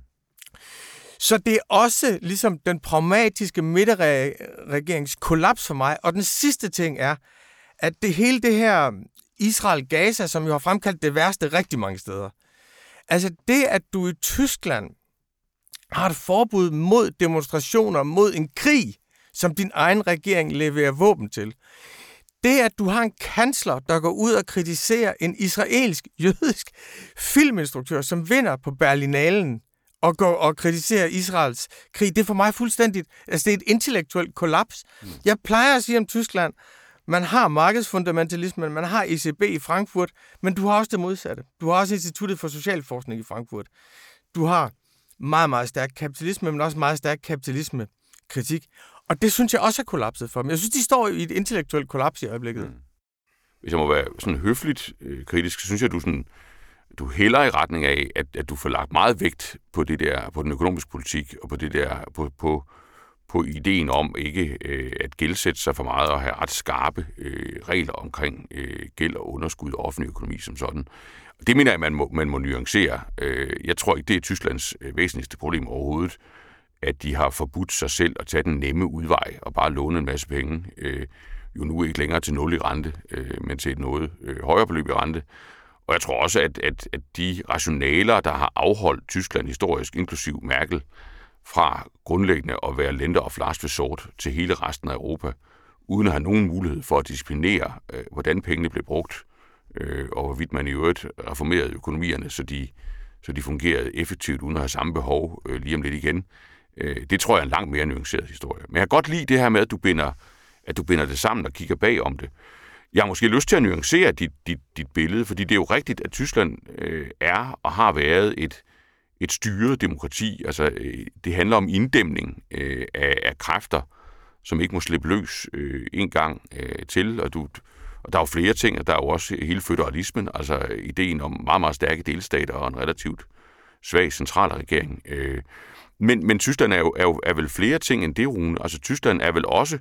Så det er også ligesom den pragmatiske midterregerings kollaps for mig. Og den sidste ting er, at hele det her Israel-Gaza, som jo har fremkaldt det værste rigtig mange steder, altså det, at du i Tyskland har et forbud mod demonstrationer, mod en krig, som din egen regering leverer våben til. Det, at du har en kansler, der går ud og kritiserer en israelsk-jødisk filminstruktør, som vinder på Berlinalen og går og kritiserer Israels krig, det er for mig fuldstændigt, altså det er et intellektuelt kollaps. Jeg plejer at sige om Tyskland, man har markedsfundamentalismen, man har ECB i Frankfurt, men du har også det modsatte. Du har også Instituttet for Socialforskning i Frankfurt. Du har meget, meget stærk kapitalisme, men også meget stærk kapitalisme-kritik. Og det synes jeg også er kollapset for dem. Jeg synes, de står i et intellektuelt kollaps i øjeblikket. Hvis jeg må være sådan høfligt kritisk, så synes jeg, du hælder i retning af, at du får lagt meget vægt på det der, på den økonomiske politik, og på det der, på ideen om ikke at gældsætte sig for meget og have ret skarpe regler omkring gæld og underskud og offentlig økonomi som sådan. Det mener jeg, man må nuancere. Jeg tror ikke, det er Tysklands væsentligste problem overhovedet, at de har forbudt sig selv at tage den nemme udvej og bare låne en masse penge. Jo nu ikke længere til 0 i rente, men til et noget højere beløb i rente. Og jeg tror også, at de rationaler, der har afholdt Tyskland historisk, inklusiv Merkel, fra grundlæggende at være lender of last resort til hele resten af Europa, uden at have nogen mulighed for at disciplinere, hvordan pengene blev brugt, og hvorvidt man i øvrigt reformerede økonomierne, så de fungerede effektivt, uden at have samme behov lige om lidt igen. Det tror jeg er en langt mere nuanceret historie. Men jeg kan godt lide det her med, at du binder det sammen og kigger bag om det. Jeg har måske lyst til at nuancere dit billede, fordi det er jo rigtigt, at Tyskland er og har været et styret demokrati. Altså, det handler om inddæmning af kræfter, som ikke må slippe løs en gang til. Og der er jo flere ting, og der er jo også hele føderalismen, altså ideen om meget, meget stærke delstater og en relativt svag centralregering. Men Tyskland er vel flere ting end det, Rune. Altså, Tyskland er vel også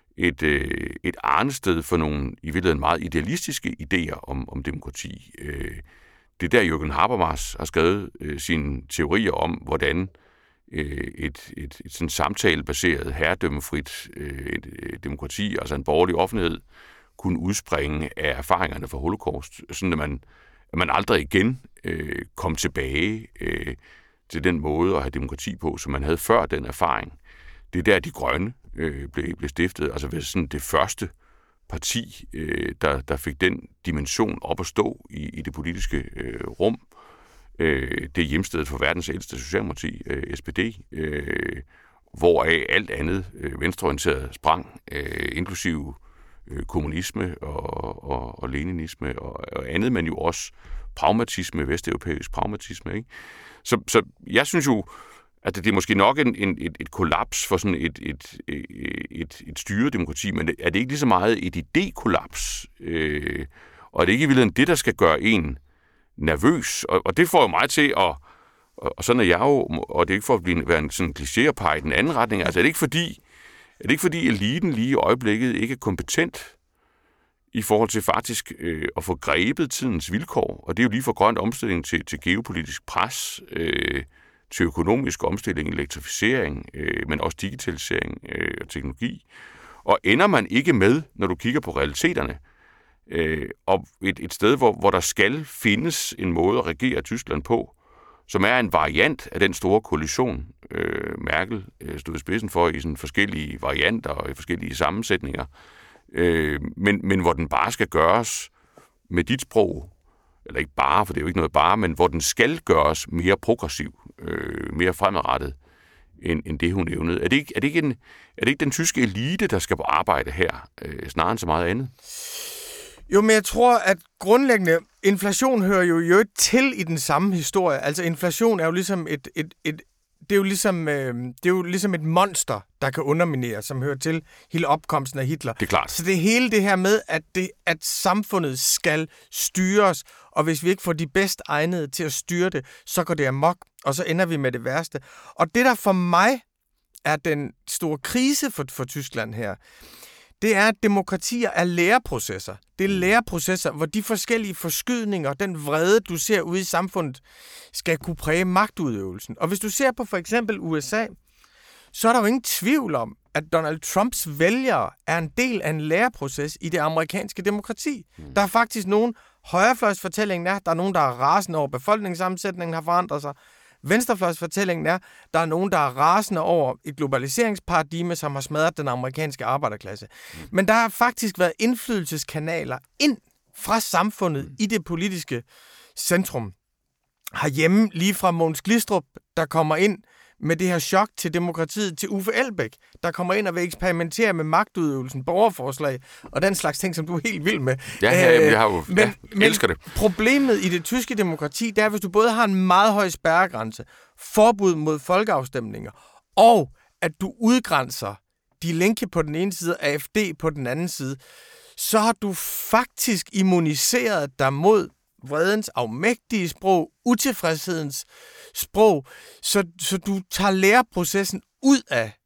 et arnested for nogle i virkeligheden meget idealistiske idéer om demokrati. Det der Jürgen Habermas har skrevet sine teorier om, hvordan et sådan samtalebaseret, herredømmefrit demokrati, altså en borgerlig offentlighed, kunne udspringe af erfaringerne fra Holocaust, sådan at man aldrig igen kom tilbage til den måde at have demokrati på, som man havde før den erfaring. Det er der, de grønne blev stiftet, altså ved sådan det første parti, der fik den dimension op at stå i det politiske rum. Det er hjemstedet for verdens ældste socialdemokrati, SPD, hvoraf alt andet venstreorienteret sprang, inklusive kommunisme og leninisme og andet, men jo også pragmatisme, vesteuropæisk pragmatisme. Ikke? Så jeg synes jo, at det er måske nok et kollaps for sådan et styredemokrati, men er det ikke lige så meget et idékollaps? Og er det ikke i virkeligheden det, der skal gøre en nervøs? Og det får jo mig til at, og sådan er jeg jo, og det er ikke for at være en sådan klichépege i den anden retning, altså er det ikke fordi eliten lige i øjeblikket ikke er kompetent i forhold til faktisk at få grebet tidens vilkår, og det er jo lige fra grøn omstilling til geopolitisk pres, til økonomisk omstilling, elektrificering, men også digitalisering og teknologi. Og ender man ikke med, når du kigger på realiteterne, og et sted, hvor der skal findes en måde at regere Tyskland på, som er en variant af den store koalition, Merkel stod i spidsen for i sådan forskellige varianter og i forskellige sammensætninger, men hvor den bare skal gøres med dit sprog, eller ikke bare, for det er jo ikke noget bare, men hvor den skal gøres mere progressiv, mere fremadrettet, end det, hun nævnede. Er det ikke den tyske elite, der skal på arbejde her, snarere end så meget andet? Jo, men jeg tror, at grundlæggende, inflation hører jo ikke til i den samme historie. Altså, inflation er jo ligesom det er jo ligesom et monster, der kan underminere, som hører til hele opkomsten af Hitler. Det er klart. Så det er hele det her med, at samfundet skal styres, og hvis vi ikke får de bedst egnede til at styre det, så går det amok, og så ender vi med det værste. Og det, der for mig er den store krise for Tyskland her, det er, at demokratier er læreprocesser. Det er læreprocesser, hvor de forskellige forskydninger, den vrede, du ser ude i samfundet, skal kunne præge magtudøvelsen. Og hvis du ser på for eksempel USA, så er der jo ingen tvivl om, at Donald Trumps vælgere er en del af en læreproces i det amerikanske demokrati. Der er faktisk nogen, højrefløjsfortællingen er, der er nogen, der er rasende over befolkningssammensætningen har forandret sig. Venstrefløjsfortællingen er, der er nogen, der er rasende over et globaliseringsparadigme, som har smadret den amerikanske arbejderklasse. Men der har faktisk været indflydelseskanaler ind fra samfundet i det politiske centrum. Herhjemme, lige fra Mogens Glistrup, der kommer ind med det her chok til demokratiet, til Uffe Elbæk, der kommer ind og vil eksperimentere med magtudøvelsen, borgerforslag og den slags ting, som du er helt vild med. Jeg elsker det. Problemet i det tyske demokrati, det er, hvis du både har en meget høj spærregrænse, forbud mod folkeafstemninger, og at du udgrænser de linke på den ene side, AfD på den anden side, så har du faktisk immuniseret dig mod vredens afmægtige sprog, utilfredshedens sprog, så du tager læreprocessen ud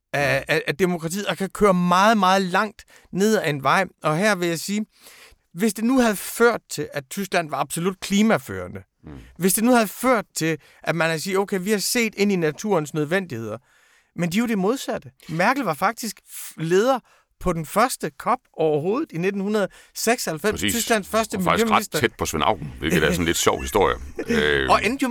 af demokratiet og kan køre meget, meget langt ned ad en vej. Og her vil jeg sige, hvis det nu havde ført til, at Tyskland var absolut klimaførende, hvis det nu havde ført til, at man havde sagt, okay, vi har set ind i naturens nødvendigheder, men de er jo det modsatte. Merkel var faktisk leder på den første COP overhovedet i 1996. Præcis. Tysklands første miljøminister. miljøminister. Faktisk ret tæt på Svend Auken, hvilket er sådan en lidt sjov historie. Og endte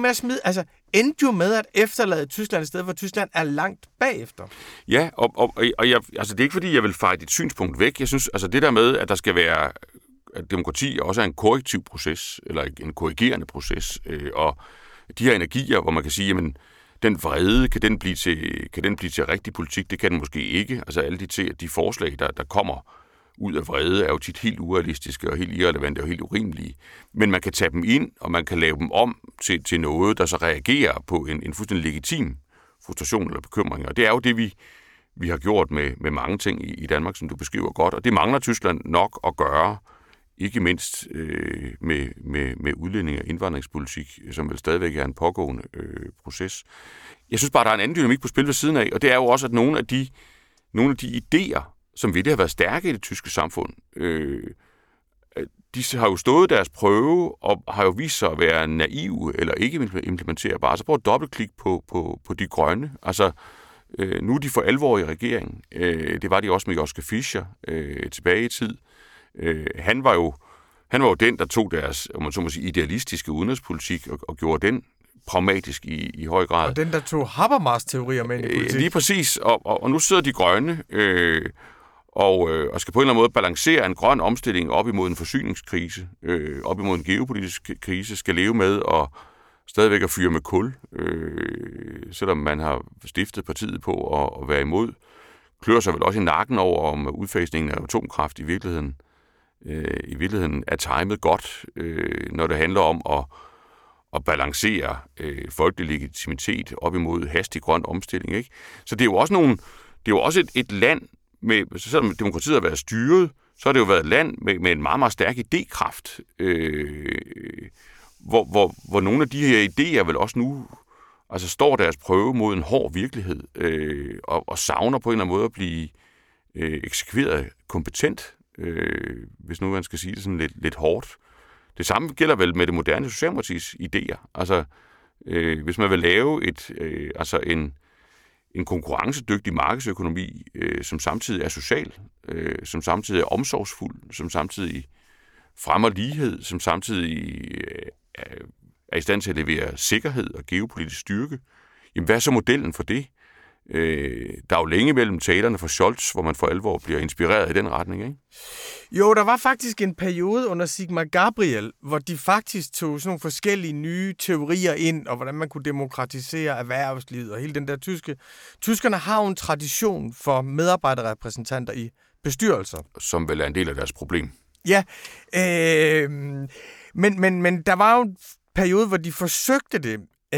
jo med at efterlade Tyskland et sted, hvor Tyskland er langt bagefter. Ja, og jeg, altså det er ikke fordi, jeg vil feje dit synspunkt væk. Jeg synes, altså det der med, at der skal være, at demokrati også er en korrektiv proces, eller en korrigerende proces, og de her energier, hvor man kan sige, jamen, den vrede, kan den blive til rigtig politik? Det kan den måske ikke. Altså alle de forslag, der kommer ud af vrede, er jo tit helt urealistiske og helt irrelevante og helt urimelige. Men man kan tage dem ind, og man kan lave dem om til noget, der så reagerer på en fuldstændig legitim frustration eller bekymring. Og det er jo det, vi har gjort med mange ting i Danmark, som du beskriver godt. Og det mangler Tyskland nok at gøre, ikke mindst med udlænding- og indvandringspolitik, som vel stadigvæk er en pågående proces. Jeg synes bare, der er en anden dynamik på spil ved siden af, og det er jo også, at nogle af de idéer, som virkelig har været stærke i det tyske samfund, de har jo stået deres prøve og har jo vist sig at være naive eller ikke implementerbare. Så prøv at dobbeltklik på de grønne. Altså, nu er de for alvor i regeringen. Det var de også med Joschka Fischer tilbage i tid. Han var jo den, der tog deres, om man så må sige, idealistiske udenrigspolitik og gjorde den pragmatisk i høj grad. Og den, der tog Habermas-teorier med i politik. Lige præcis, og nu sidder de grønne og skal på en eller anden måde balancere en grøn omstilling op imod en forsyningskrise, op imod en geopolitisk krise, skal leve med og stadigvæk at fyre med kul, selvom man har stiftet partiet på at være imod. Klør sig vel også i nakken over, om udfasningen af atomkraft i virkeligheden er timet godt, når det handler om at balancere folkelig legitimitet op imod hastig grøn omstilling, ikke? Så det er jo også et land med, selvom demokratiet har været styret, så har det jo været et land med en meget, meget stærk idékraft, hvor nogle af de her idéer vel også nu altså står deres prøve mod en hård virkelighed, og savner på en eller anden måde at blive eksekveret kompetent, hvis nu man skal sige det sådan lidt hårdt. Det samme gælder vel med det moderne Socialdemokratis idéer. Altså, hvis man vil lave en konkurrencedygtig markedsøkonomi, som samtidig er social, som samtidig er omsorgsfuld, som samtidig fremmer lighed, som samtidig er i stand til at levere sikkerhed og geopolitisk styrke, jamen hvad er så modellen for det? Der er jo længe mellem talerne for Scholz, hvor man for alvor bliver inspireret i den retning, ikke? Jo, der var faktisk en periode under Sigmar Gabriel, hvor de faktisk tog sådan nogle forskellige nye teorier ind, og hvordan man kunne demokratisere erhvervslivet og hele den der tyske. Tyskerne har jo en tradition for medarbejderrepræsentanter i bestyrelser. Som vel er en del af deres problem. Ja, men der var jo en periode, hvor de forsøgte det.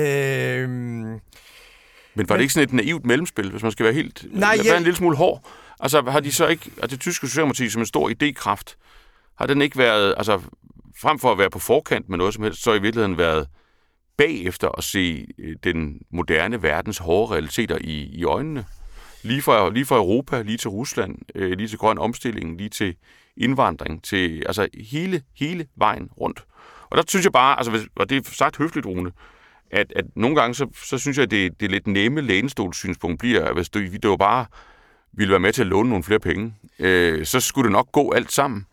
Men var det ikke sådan et naivt mellemspil, hvis man skal være helt... være en lille smule hård? Altså har de så ikke... Altså det tyske socialdemokrati som en stor idékraft, har den ikke været... Altså frem for at være på forkant med noget som helst, så i virkeligheden været bagefter at se den moderne verdens hårde realiteter i øjnene? Lige fra Europa, lige til Rusland, lige til grøn omstilling, lige til indvandring, til altså hele vejen rundt. Og der synes jeg bare, altså, og det er sagt høfligt, Rune, at nogle gange, så synes jeg, at det lidt nemme lænestolssynspunkt bliver, at hvis det jo bare ville være med til at låne nogle flere penge, så skulle det nok gå alt sammen.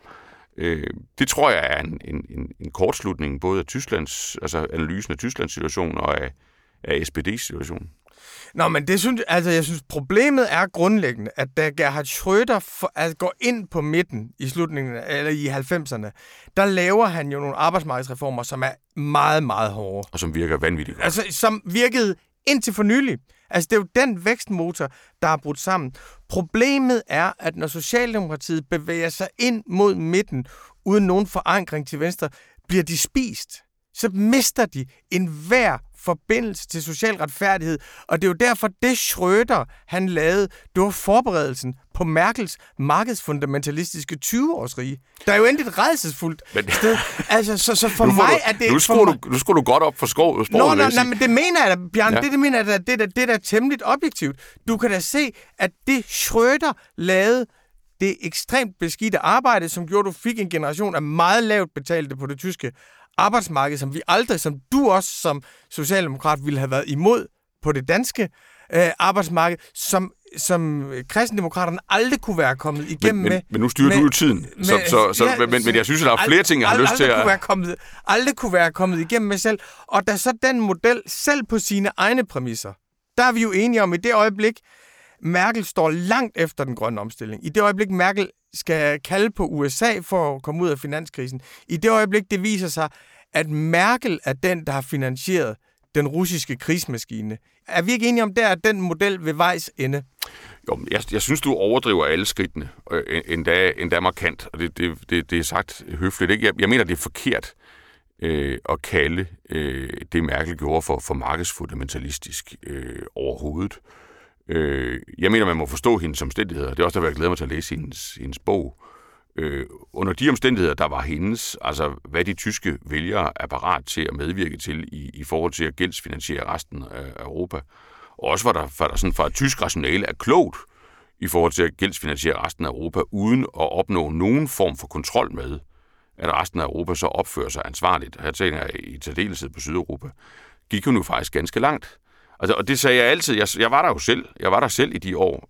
Det tror jeg er en kortslutning både af Tysklands, altså analysen af Tysklands situation og af SPD's situation. Nå, men det synes jeg synes problemet er grundlæggende, at da Gerhard Schröder går ind på midten i slutningen eller i 90'erne, der laver han jo nogle arbejdsmarkedsreformer, som er meget, meget hårde. Og som virker vanvittigt. Altså, som virkede indtil for nylig. Altså, det er jo den vækstmotor, der er brudt sammen. Problemet er, at når Socialdemokratiet bevæger sig ind mod midten, uden nogen forankring til venstre, bliver de spist. Så mister de enhver forbindelse til social retfærdighed. Og det er jo derfor, det Schröder, han lavede, det var forberedelsen på Merkels markedsfundamentalistiske 20-årsrige. Der er jo endelig et rædselsfuldt sted. Altså, så for mig er det... Nu skulle du godt op for sproget. Nå, men det mener jeg da, Bjørn. Ja. Det mener jeg da, det er da temmelig objektivt. Du kan da se, at det Schröder lavede, det ekstremt beskidte arbejde, som gjorde, at du fik en generation af meget lavt betalte på det tyske arbejdsmarked, som vi aldrig, som du også som socialdemokrat ville have været imod på det danske arbejdsmarked, som kristendemokraterne aldrig kunne være kommet igennem med. Men nu styrer du jo tiden, men jeg synes, at der er flere ting, jeg har lyst til at... Aldrig kunne være kommet igennem med selv. Og da så den model selv på sine egne præmisser, der er vi jo enige om, i det øjeblik, Merkel står langt efter den grønne omstilling. I det øjeblik, Merkel skal kalde på USA for at komme ud af finanskrisen. I det øjeblik, det viser sig, at Merkel er den, der har finansieret den russiske krigsmaskine. Er vi ikke enige om, at den model ved vejs ende? Jo, jeg synes, du overdriver alle skridtene, endda markant, og det er sagt høfligt. Ikke? Jeg mener, det er forkert at kalde det, Merkel gjorde for markedsfundamentalistisk overhovedet. Jeg mener, man må forstå hendes omstændigheder. Det er også derfor, jeg glæder mig til at læse hendes bog. Under de omstændigheder, der var hendes, altså hvad de tyske vælgere er parat til at medvirke til i forhold til at gældsfinansiere resten af Europa. Og også var der sådan fra et tysk rationale er klogt i forhold til at gældsfinansiere resten af Europa, uden at opnå nogen form for kontrol med, at resten af Europa så opfører sig ansvarligt. Her tænker jeg i særdeleshed på Sydeuropa. Gik jo nu faktisk ganske langt. Altså, og det sagde jeg altid. Jeg var der jo selv. Jeg var der selv i de år.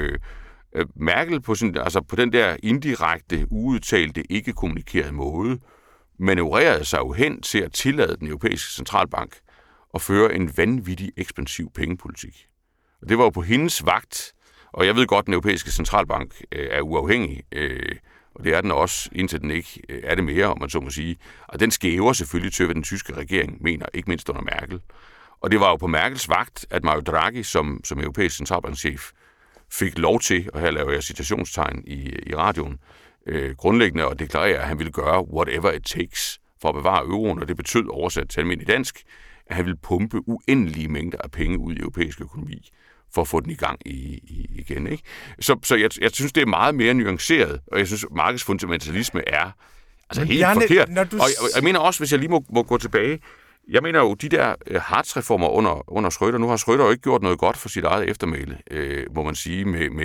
Merkel på den der indirekte, uudtalte, ikke kommunikerede måde, manøvrerede sig jo hen til at tillade den europæiske centralbank at føre en vanvittig ekspansiv pengepolitik. Og det var jo på hendes vagt, og jeg ved godt, at den europæiske centralbank er uafhængig, og det er den også, indtil den ikke er det mere, om man så må sige. Og den skæver selvfølgelig til, hvad den tyske regering mener, ikke mindst under Merkel. Og det var jo på Merkels vagt, at Mario Draghi som europæisk centralbankchef fik lov til, og her laver jeg citationstegn i radioen, grundlæggende at deklarere, at han ville gøre whatever it takes for at bevare euroen, og det betød oversat til almindelig dansk, at han ville pumpe uendelige mængder af penge ud i europæisk økonomi for at få den i gang igen. Ikke? Så jeg synes, det er meget mere nuanceret, og jeg synes, markedsfundamentalisme er helt forkert. Og jeg mener også, hvis jeg lige må gå tilbage, jeg mener jo, de der Hartz-reformer under Schröder, nu har Schröder jo ikke gjort noget godt for sit eget eftermæle, må man sige,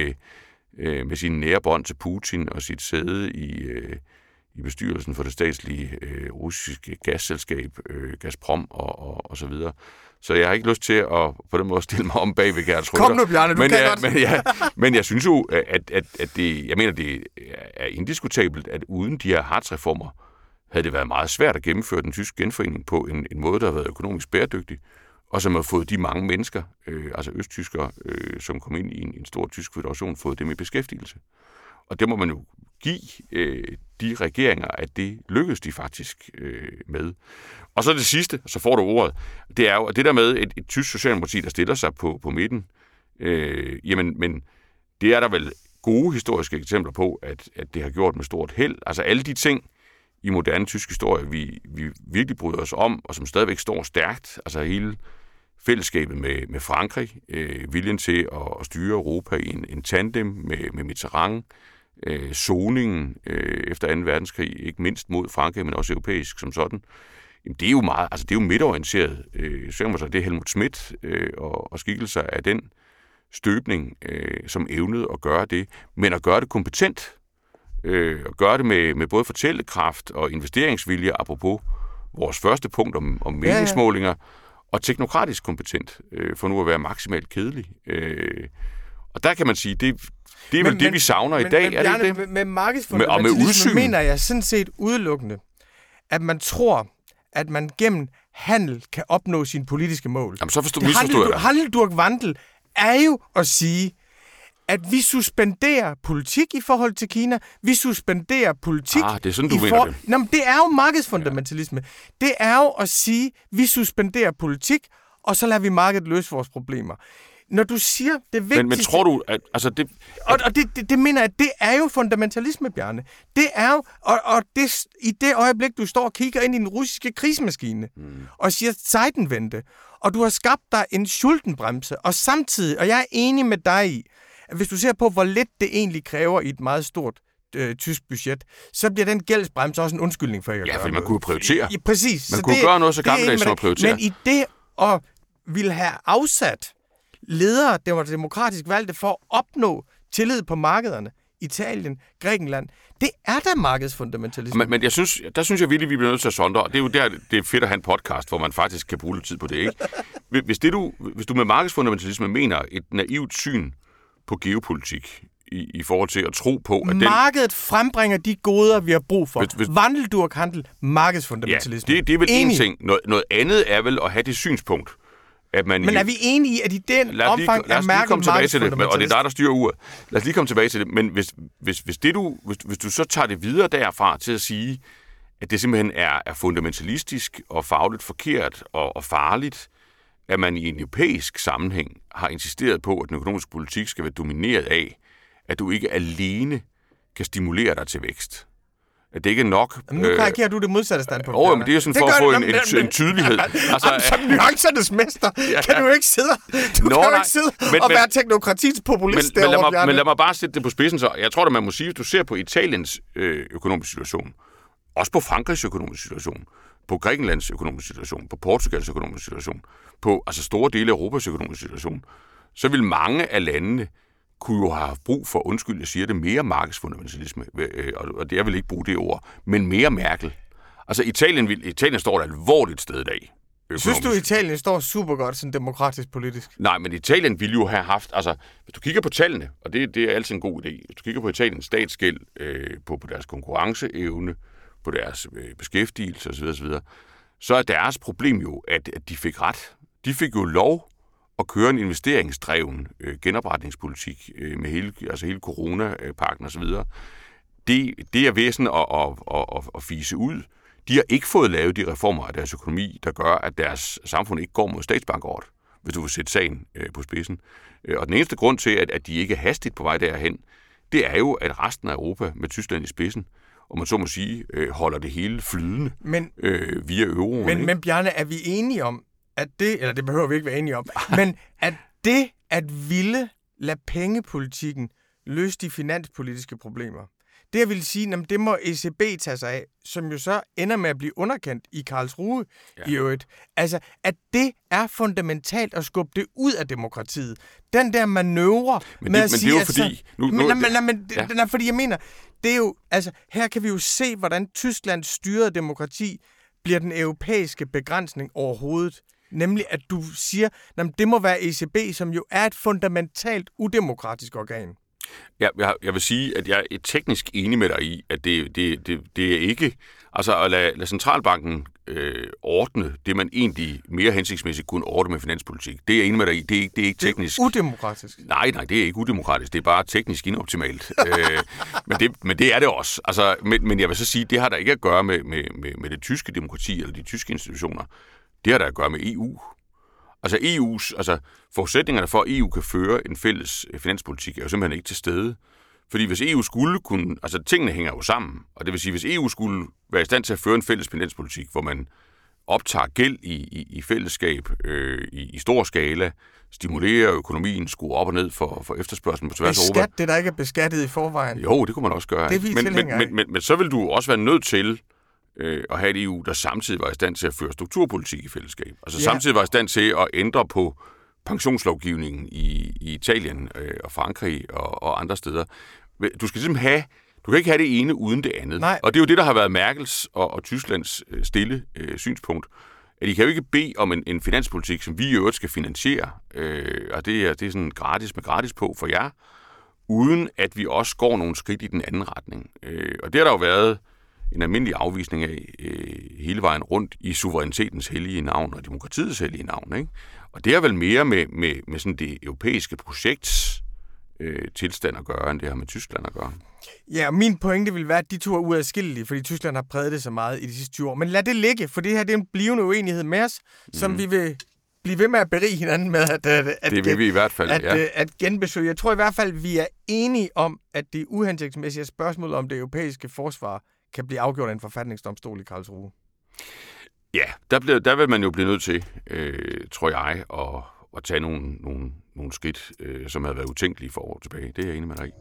med sine nære bånd til Putin og sit sæde i bestyrelsen for det statslige russiske gasselskab, Gazprom og så videre. Så jeg har ikke lyst til at på den måde stille mig om bag ved Gerhard Schröder. Kom nu, Bjarne, du kan godt. Men jeg synes jo, at det er indiskutabelt, at uden de her Hartz-reformer, havde det været meget svært at gennemføre den tyske genforening på en måde, der har været økonomisk bæredygtig, og som har fået de mange mennesker, altså østtyskere, som kom ind i en stor tysk federation, fået dem i beskæftigelse. Og det må man jo give de regeringer, at det lykkedes de faktisk med. Og så det sidste, så får du ordet, det er jo det der med et tysk socialdemokrati, der stiller sig på midten. Men det er der vel gode historiske eksempler på, at det har gjort med stort held. Altså alle de ting i moderne tysk historie, vi virkelig bryder os om, og som stadigvæk står stærkt, altså hele fællesskabet med Frankrig, viljen til at styre Europa i en tandem med Mitterrand, soningen efter 2. verdenskrig, ikke mindst mod Frankrig, men også europæisk som sådan. Jamen, det er jo meget, altså det er jo midtorienteret. Det er Helmut Schmidt og skikkelser af den støbning, som evnede at gøre det, men at gøre det kompetent, og gøre det med både fortællekraft og investeringsvilje, apropos vores første punkt om meningsmålinger, og teknokratisk kompetent, for nu at være maksimalt kedelig. Og der kan man sige, det er vel det, vi savner i dag, er det ikke det? Med markedsfundamentalisme mener jeg sådan set udelukkende, at man tror, at man gennem handel kan opnå sine politiske mål. Jamen, så misforstår jeg dig. Handeldurk-vandel er jo at sige, at vi suspenderer politik i forhold til Kina. Vi suspenderer politik... det er sådan, du mener det. Nå, men det er jo markedsfundamentalisme. Ja. Det er jo at sige, at vi suspenderer politik, og så lader vi markedet løse vores problemer. Når du siger det vigtigste... Men tror du, at... Altså det... Og det mener jeg, det er jo fundamentalisme, Bjarne. Det er jo... Og det, i det øjeblik, du står og kigger ind i den russiske krigsmaskine, og siger Zeitenwende, og du har skabt dig en Schuldenbremse, og samtidig, og jeg er enig med dig i, at hvis du ser på, hvor lidt det egentlig kræver i et meget stort tysk budget, så bliver den gældsbremse også en undskyldning for ikke at gøre fordi man kunne prioritere. Ja, præcis. Man kunne gøre noget så gammeldags som at prioritere. Men i det at ville have afsat ledere, der var demokratisk valgte for at opnå tillid på markederne, Italien, Grækenland, det er da markedsfundamentalisme. Men der synes jeg virkelig, vi bliver nødt til at sondre, og det er jo der, det er fedt at have en podcast, hvor man faktisk kan bruge lidt tid på det, ikke? Hvis du med markedsfundamentalisme mener et naivt syn på geopolitik, i forhold til at tro på, at markedet frembringer de goder, vi har brug for. Vandeldurkhandel, markedsfundamentalisme. Ja, det er vel en ting. Noget andet er vel at have det synspunkt, at man... Men er vi enige i, at i den omfang er Merkel markedsfundamentalist? Og det er dig, der styrer uret. Lad os lige komme tilbage til det. Men hvis du så tager det videre derfra til at sige, at det simpelthen er fundamentalistisk og fagligt forkert og farligt, at man i en europæisk sammenhæng har insisteret på, at den økonomiske politik skal være domineret af, at du ikke alene kan stimulere dig til vækst. At det ikke er nok... Men nu karikerer du det modsatte standpunkt. Men det er sådan for at få en tydelighed. Som nuancernes mester kan du ikke sidde og være teknokratiets populist derovre. Men lad mig bare sætte det på spidsen. Så jeg tror, at man må sige, at du ser på Italiens økonomiske situation, også på Frankrigs økonomiske situation, på Grækenlands økonomiske situation, på Portugals økonomiske situation, på store dele af Europas økonomiske situation, så vil mange af landene kunne jo have brug for, undskyld, jeg siger det, mere markedsfundamentalisme, og det jeg vil ikke bruge det ord, men mere Merkel. Altså Italien står et alvorligt sted i dag. Synes du, Italien står super godt sådan demokratisk politisk? Nej, men Italien ville jo have haft, hvis du kigger på tallene, og det er altid en god idé, hvis du kigger på Italiens statsgæld, på deres konkurrenceevne, på deres beskæftigelse osv., så er deres problem jo, at de fik ret. De fik jo lov at køre en investeringsdreven genopretningspolitik med hele coronapakken osv. Det er væsentligt at fise ud. De har ikke fået lavet de reformer af deres økonomi, der gør, at deres samfund ikke går mod statsbankerot, hvis du vil sætte sagen på spidsen. Og den eneste grund til, at de ikke er hastigt på vej derhen, det er jo, at resten af Europa med Tyskland i spidsen, og man så må sige, holder det hele flydende via euroen. Men Bjarne, er vi enige om, at det behøver vi ikke være enige om, men at det at ville lade pengepolitikken løse de finanspolitiske problemer, det jeg vil sige, det må ECB tage sig af, som jo så ender med at blive underkendt i Karlsruhe i øvrigt. Altså, at det er fundamentalt at skubbe det ud af demokratiet. Den der manøvre med at sige... Men fordi jeg mener, det er jo... Altså, her kan vi jo se, hvordan Tysklands styrede demokrati bliver den europæiske begrænsning overhovedet. Nemlig, at du siger, det må være ECB, som jo er et fundamentalt udemokratisk organ. Jeg vil sige, at jeg er teknisk enig med dig i, at det er ikke... Altså at lade centralbanken ordne det, man egentlig mere hensigtsmæssigt kunne ordne med finanspolitik. Det er jeg enig med dig i. Det er ikke teknisk... Det er udemokratisk. Nej, det er ikke udemokratisk. Det er bare teknisk inoptimalt. Men det er det også. Altså, men jeg vil så sige, det har der ikke at gøre med det tyske demokrati eller de tyske institutioner. Det har der at gøre med EU. Altså forudsætningerne for, at EU kan føre en fælles finanspolitik, er jo simpelthen ikke til stede. Fordi hvis EU skulle kunne... Altså, tingene hænger jo sammen. Og det vil sige, hvis EU skulle være i stand til at føre en fælles finanspolitik, hvor man optager gæld i fællesskab i stor skala, stimulerer økonomien, skruer op og ned for efterspørgselen på tværs af Europa. Det, der ikke er beskattet i forvejen. Jo, det kunne man også gøre. Det men så vil du også være nødt til at have et EU, der samtidig var i stand til at føre strukturpolitik i fællesskab. Altså samtidig var i stand til at ændre på pensionslovgivningen i Italien og Frankrig og andre steder. Du skal simpelthen du kan ikke have det ene uden det andet. Nej. Og det er jo det, der har været Merkels og Tysklands stille synspunkt. At de kan jo ikke bede om en finanspolitik, som vi i øvrigt skal finansiere, og det er sådan gratis med gratis på for jer, uden at vi også går nogle skridt i den anden retning. Og det har der jo været en almindelig afvisning af hele vejen rundt i suverænitetens hellige navn og demokratiets hellige navn. Ikke? Og det er vel mere med sådan det europæiske projekts tilstand at gøre, end det har med Tyskland at gøre. Ja, og min pointe vil være, at de to er uadskillelige, fordi Tyskland har præget det så meget i de sidste 20 år. Men lad det ligge, for det her det er en blivende uenighed med os, som vi vil blive ved med at berige hinanden med det vil vi i hvert fald, at genbesøge. Jeg tror i hvert fald, vi er enige om, at det uhensigtsmæssige spørgsmål om det europæiske forsvar kan blive afgjort af en forfatningsdomstol i Karlsruhe. Ja, der vil man jo blive nødt til, tror jeg, at tage nogle skridt, som havde været utænkelige for år tilbage. Det er jeg enig med dig i.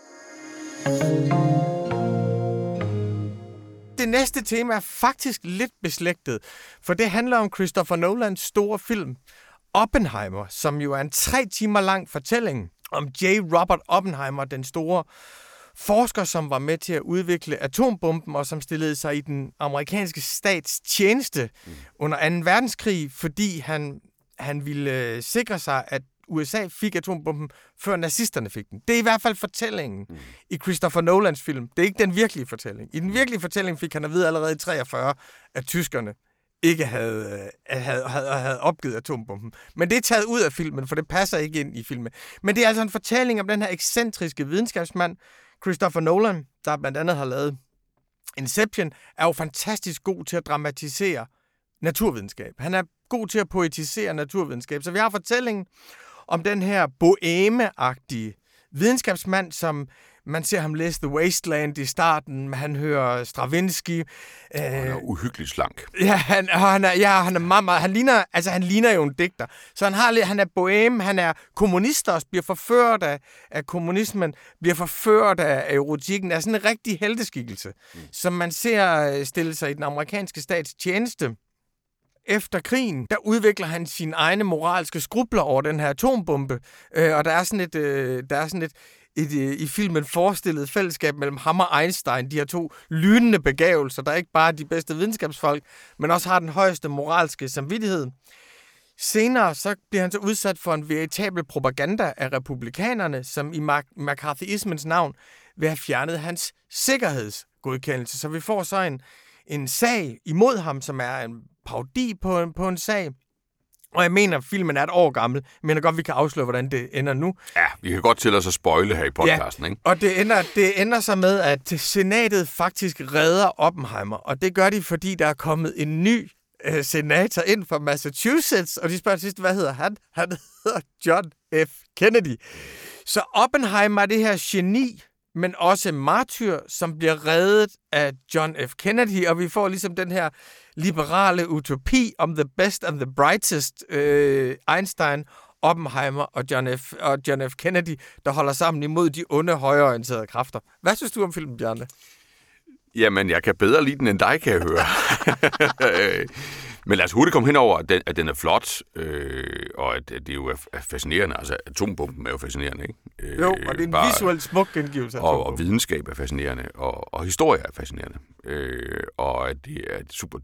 Det næste tema er faktisk lidt beslægtet, for det handler om Christopher Nolans store film Oppenheimer, som jo er en 3 timer lang fortælling om J. Robert Oppenheimer, den store forsker, som var med til at udvikle atombomben, og som stillede sig i den amerikanske stats tjeneste under 2. verdenskrig, fordi han ville sikre sig, at USA fik atombomben, før nazisterne fik den. Det er i hvert fald fortællingen i Christopher Nolans film. Det er ikke den virkelige fortælling. I den virkelige fortælling fik han at vide allerede i 43, at tyskerne ikke havde opgivet atombomben. Men det er taget ud af filmen, for det passer ikke ind i filmen. Men det er altså en fortælling om den her ekscentriske videnskabsmand, Christopher Nolan, der blandt andet har lavet Inception, er jo fantastisk god til at dramatisere naturvidenskab. Han er god til at poetisere naturvidenskab. Så vi har fortællingen om den her boheme-agtige videnskabsmand, som man ser ham læse The Wasteland i starten, han hører Stravinsky. Han er uhyggeligt slank. Ja, han er meget, han ligner jo en digter. Så han er boheme, han er kommunist også, bliver forført af kommunismen, bliver forført af erotikken, er sådan en rigtig helteskikkelse, som man ser stille sig i den amerikanske stats tjeneste. Efter krigen, der udvikler han sine egne moralske skrubler over den her atombombe, og der er sådan et i filmen forestillet fællesskab mellem ham og Einstein, de her to lynende begavelser, der ikke bare er de bedste videnskabsfolk, men også har den højeste moralske samvittighed. Senere så bliver han så udsat for en veritabel propaganda af republikanerne, som i McCarthyismens navn vil have fjernet hans sikkerhedsgodkendelse. Så vi får så en sag imod ham, som er en parodi på en sag. Og jeg mener, at filmen er et år gammel, men jeg godt, vi kan afsløre, hvordan det ender nu. Ja, vi kan godt til os at spoile her i podcasten, ikke? Og det ender så med, at senatet faktisk redder Oppenheimer. Og det gør de, fordi der er kommet en ny senator ind fra Massachusetts, og de spørger sidst, hvad hedder han? Han hedder John F. Kennedy. Så Oppenheimer er det her geni, men også martyr, som bliver reddet af John F. Kennedy, og vi får ligesom den her liberale utopi om the best and the brightest Einstein, Oppenheimer og John F. Kennedy, der holder sammen imod de onde, højreorienterede kræfter. Hvad synes du om filmen, Bjarne? Jamen, jeg kan bedre lide den, end dig, kan jeg høre. Men lad os hurtigt komme hen over, at den er flot, og at det jo er fascinerende. Altså, atombomben er jo fascinerende, ikke? Jo, og det er en visuelt smuk gengivelse af atombomben. Og videnskab er fascinerende, og historie er fascinerende. Og at det er en super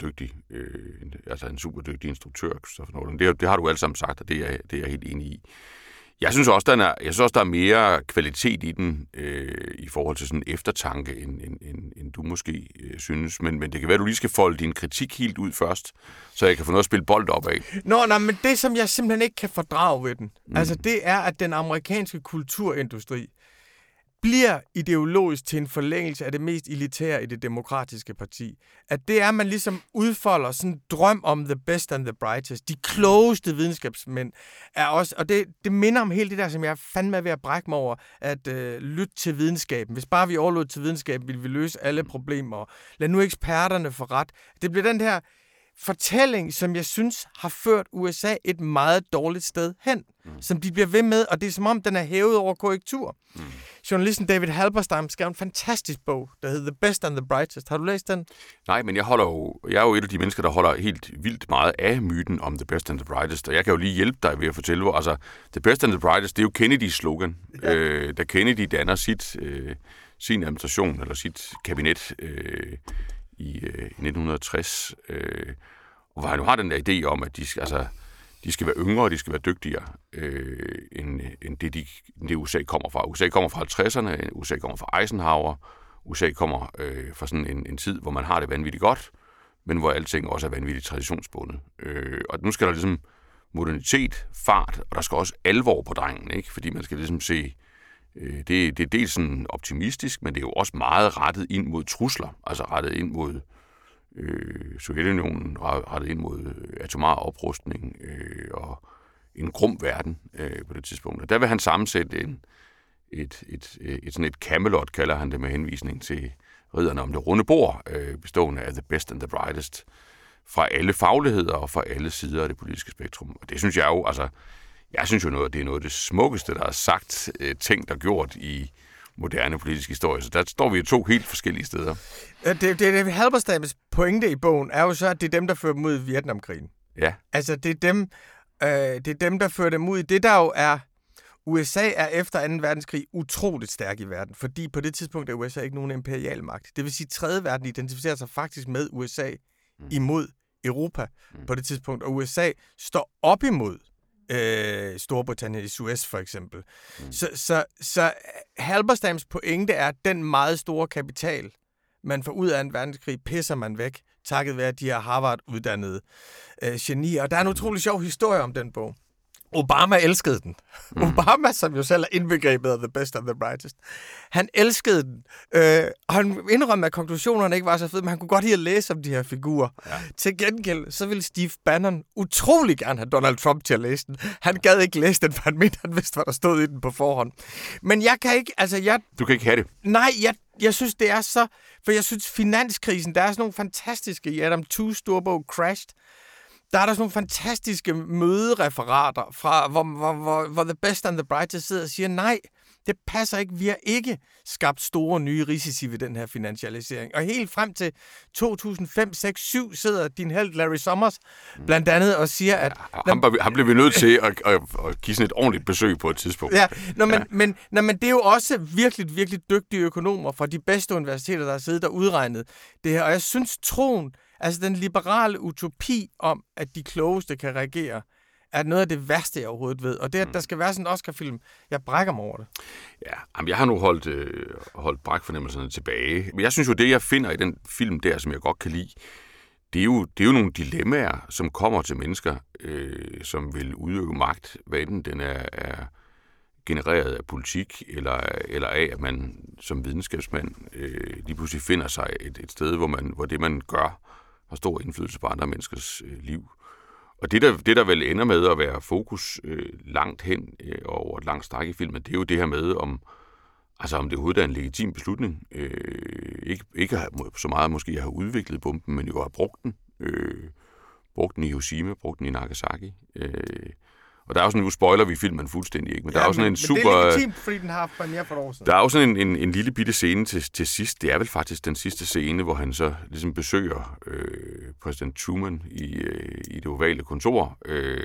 dygtig instruktør, Christopher Nolan. Det har du alle sammen sagt, og det er jeg helt enig i. Jeg synes også, der er mere kvalitet i den i forhold til sådan eftertanke, end du måske synes. Men det kan være, at du lige skal folde din kritik helt ud først, så jeg kan få noget at spille bold op af. Nej, men det, som jeg simpelthen ikke kan fordrage ved den, altså det er, at den amerikanske kulturindustri bliver ideologisk til en forlængelse af det mest elitære i det demokratiske parti. At det er, at man ligesom udfolder sådan en drøm om the best and the brightest. De klogeste videnskabsmænd er også, og det minder om hele det der, som jeg fandme ved at brække mig over, at lytte til videnskaben. Hvis bare vi overlod til videnskaben, ville vi løse alle problemer. Lad nu eksperterne få ret. Det bliver den her fortælling, som jeg synes har ført USA et meget dårligt sted hen, som de bliver ved med, og det er som om, den er hævet over korrektur. Journalisten David Halberstam skrev en fantastisk bog, der hedder The Best and the Brightest. Har du læst den? Nej, men jeg er jo et af de mennesker, der holder helt vildt meget af myten om The Best and the Brightest, og jeg kan jo lige hjælpe dig ved at fortælle, hvor altså, The Best and the Brightest, det er jo Kennedys slogan. Ja. Da Kennedy danner sin administration, eller sit kabinet i 1960, hvor han jo har den der idé om, at de skal være yngre, og de skal være dygtigere, end det USA kommer fra. USA kommer fra 50'erne, USA kommer fra Eisenhower, USA kommer fra sådan en tid, hvor man har det vanvittigt godt, men hvor alting også er vanvittigt traditionsbundet. Og nu skal der ligesom modernitet, fart, og der skal også alvor på drengen, ikke? Fordi man skal ligesom se, det er dels sådan optimistisk, men det er jo også meget rettet ind mod trusler, altså rettet ind mod Sovjetunionen, rettet ind mod atomar oprustning og en grum verden på det tidspunkt. Og der vil han sammensætte sådan et Camelot, kalder han det med henvisning til ridderne om det runde bord, bestående af the best and the brightest, fra alle fagligheder og fra alle sider af det politiske spektrum. Og det synes jeg jo, altså, det er noget af det smukkeste, der er sagt, tænkt og gjort i moderne politisk historie. Så der står vi jo to helt forskellige steder. Det Halberstams pointe i bogen er jo så, at det er dem, der fører dem ud i Vietnamkrigen. Ja. Altså, det er dem, der fører dem ud i det, der jo er... USA er efter 2. verdenskrig utroligt stærk i verden, fordi på det tidspunkt er USA ikke nogen imperial magt. Det vil sige, at 3. verden identificerer sig faktisk med USA imod Europa på det tidspunkt, og USA står op imod Storbritannien i Suez for eksempel. Så Halberstams pointe er, at den meget store kapital, man får ud af 2. verdenskrig, pisser man væk, takket være de her Harvard-uddannede genier. Og der er en utrolig sjov historie om den bog. Obama elskede den. Obama, som jo selv er indbegrebet af the best and the brightest. Han elskede den. Og han indrømte, at konklusionerne ikke var så fede, men han kunne godt lide at læse om de her figurer. Ja. Til gengæld, så ville Steve Bannon utrolig gerne have Donald Trump til at læse den. Han gad ikke læse den, for han mente, han vidste, hvad der stod i den på forhånd. Men jeg kan ikke, Du kan ikke have det? Nej, jeg synes, det er så... For jeg synes, finanskrisen, der er sådan nogle fantastiske i Adam Tooze store bog Crashed. Der er der sådan nogle fantastiske mødereferater fra, hvor The Best and the Brightest sidder og siger, nej, det passer ikke. Vi har ikke skabt store nye risici ved den her finansialisering. Og helt frem til 2005, 6, 7 sidder din helt Larry Summers blandt andet og siger, at... Ja, ham blev vi nødt til at give sådan et ordentligt besøg på et tidspunkt. Ja, men det er jo også virkelig, virkelig dygtige økonomer fra de bedste universiteter, der har siddet og udregnet det her. Og jeg synes, troen, altså den liberale utopi om, at de klogeste kan reagere, er noget af det værste, jeg overhovedet ved. Og det, at der skal være sådan en Oscar-film, jeg brækker mig over det. Ja, jeg har nu holdt brækfornemmelserne tilbage. Men jeg synes jo, det jeg finder i den film der, som jeg godt kan lide, det er jo nogle dilemmaer, som kommer til mennesker, som vil udøve magt, hvad enten den er genereret af politik, eller af, at man som videnskabsmand lige pludselig finder sig et sted, hvor det, man gør, har stor indflydelse på andre menneskers liv. Og det, der vel ender med at være fokus langt hen over et langt stræk i filmen, det er jo det her med, om det overhovedet er en legitim beslutning. Ikke så meget måske at have udviklet bomben, men jo at have brugt den. Brugt den i Hiroshima, brugt den i Nagasaki. Og der er jo sådan, nu spoiler vi filmen fuldstændig, ikke? Men der er jo sådan en super... det er legitimt, fordi den har premiere for et år siden. Der er jo sådan en lille bitte scene til sidst. Det er vel faktisk den sidste scene, hvor han så ligesom besøger præsident Truman i det ovale kontor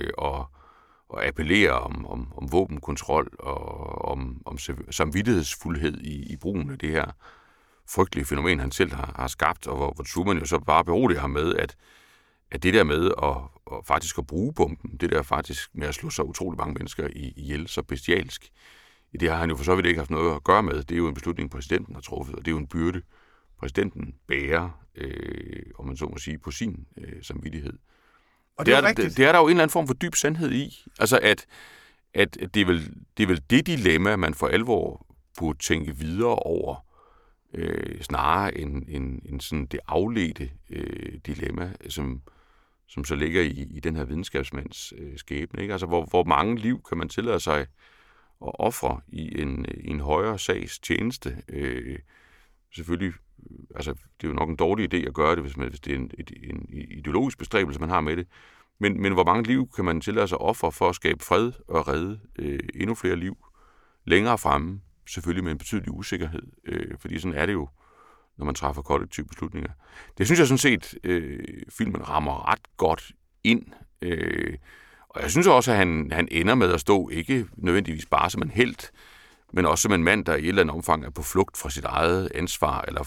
og appellerer om våbenkontrol og om samvittighedsfuldhed i brugen af det her frygtelige fænomen, han selv har skabt, og hvor Truman jo så bare beroliger ham med, at det der med at faktisk at bruge bomben, det der faktisk med at slå så utrolig mange mennesker ihjel så bestialsk, det har han jo for så vidt ikke haft noget at gøre med. Det er jo en beslutning, præsidenten har truffet, og det er jo en byrde, præsidenten bærer, om man så må sige, på sin samvittighed. Og det er der jo en eller anden form for dyb sandhed i. Altså, at det er vel det dilemma, man for alvor burde tænke videre over, snarere end sådan det afledte dilemma, som så ligger i den her videnskabsmands skæbne. Ikke? Altså, hvor mange liv kan man tillade sig at ofre i en højere sags tjeneste? Selvfølgelig, altså, det er jo nok en dårlig idé at gøre det, hvis det er en ideologisk bestræbelse, man har med det. Men hvor mange liv kan man tillade sig at ofre for at skabe fred og redde endnu flere liv længere fremme, selvfølgelig med en betydelig usikkerhed, fordi sådan er det jo, når man træffer kollektive beslutninger. Det synes jeg sådan set, filmen rammer ret godt ind, og jeg synes også, at han ender med at stå ikke nødvendigvis bare som en helt, men også som en mand, der i et eller andet omfang er på flugt fra sit eget ansvar, eller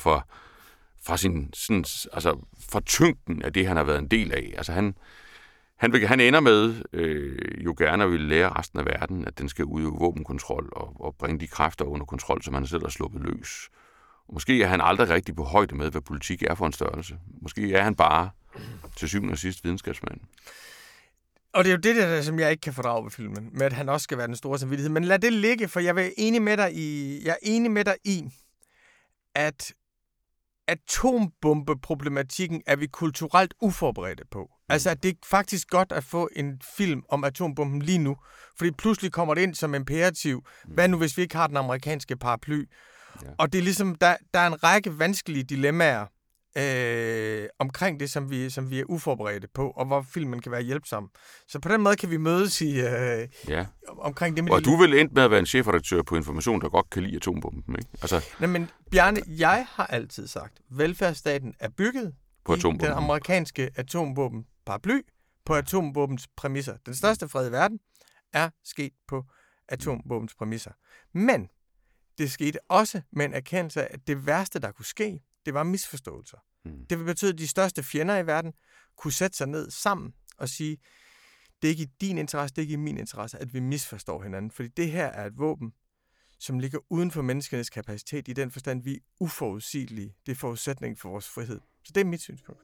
fra tyngden af det, han har været en del af. Altså han ender med jo gerne at ville lære resten af verden, at den skal udøve våbenkontrol og bringe de kræfter under kontrol, som han selv har sluppet løs. Og måske er han aldrig rigtig på højde med, hvad politik er for en størrelse. Måske er han bare til syvende og sidst videnskabsmand. Og det er jo det der, som jeg ikke kan fordrage ved filmen, med at han også skal være den store samvittighed. Men lad det ligge, for jeg er enig med dig i, at atombombeproblematikken er vi kulturelt uforberedte på. Altså, at det er faktisk godt at få en film om atombomben lige nu, fordi pludselig kommer det ind som imperativ. Hvad nu, hvis vi ikke har den amerikanske paraply? Ja. Og det er ligesom, der er en række vanskelige dilemmaer omkring det, som vi er uforberedte på, og hvor filmen kan være hjælpsom. Så på den måde kan vi mødes omkring det. Og du vil endte med at være en chefredaktør på Information, der godt kan lide atombomben, ikke? Altså... Nej, men Bjarne, jeg har altid sagt, at velfærdsstaten er bygget på den amerikanske atombomben-paraply på atombombens præmisser. Den største fred i verden er sket på atombombens præmisser. Men det skete også med en erkendelse af, at det værste, der kunne ske, det var misforståelser. Det vil betyde, at de største fjender i verden kunne sætte sig ned sammen og sige, det er ikke i din interesse, det er ikke i min interesse, at vi misforstår hinanden. Fordi det her er et våben, som ligger uden for menneskenes kapacitet, i den forstand, vi er uforudsigelige. Det er forudsætningen for vores frihed. Så det er mit synspunkt.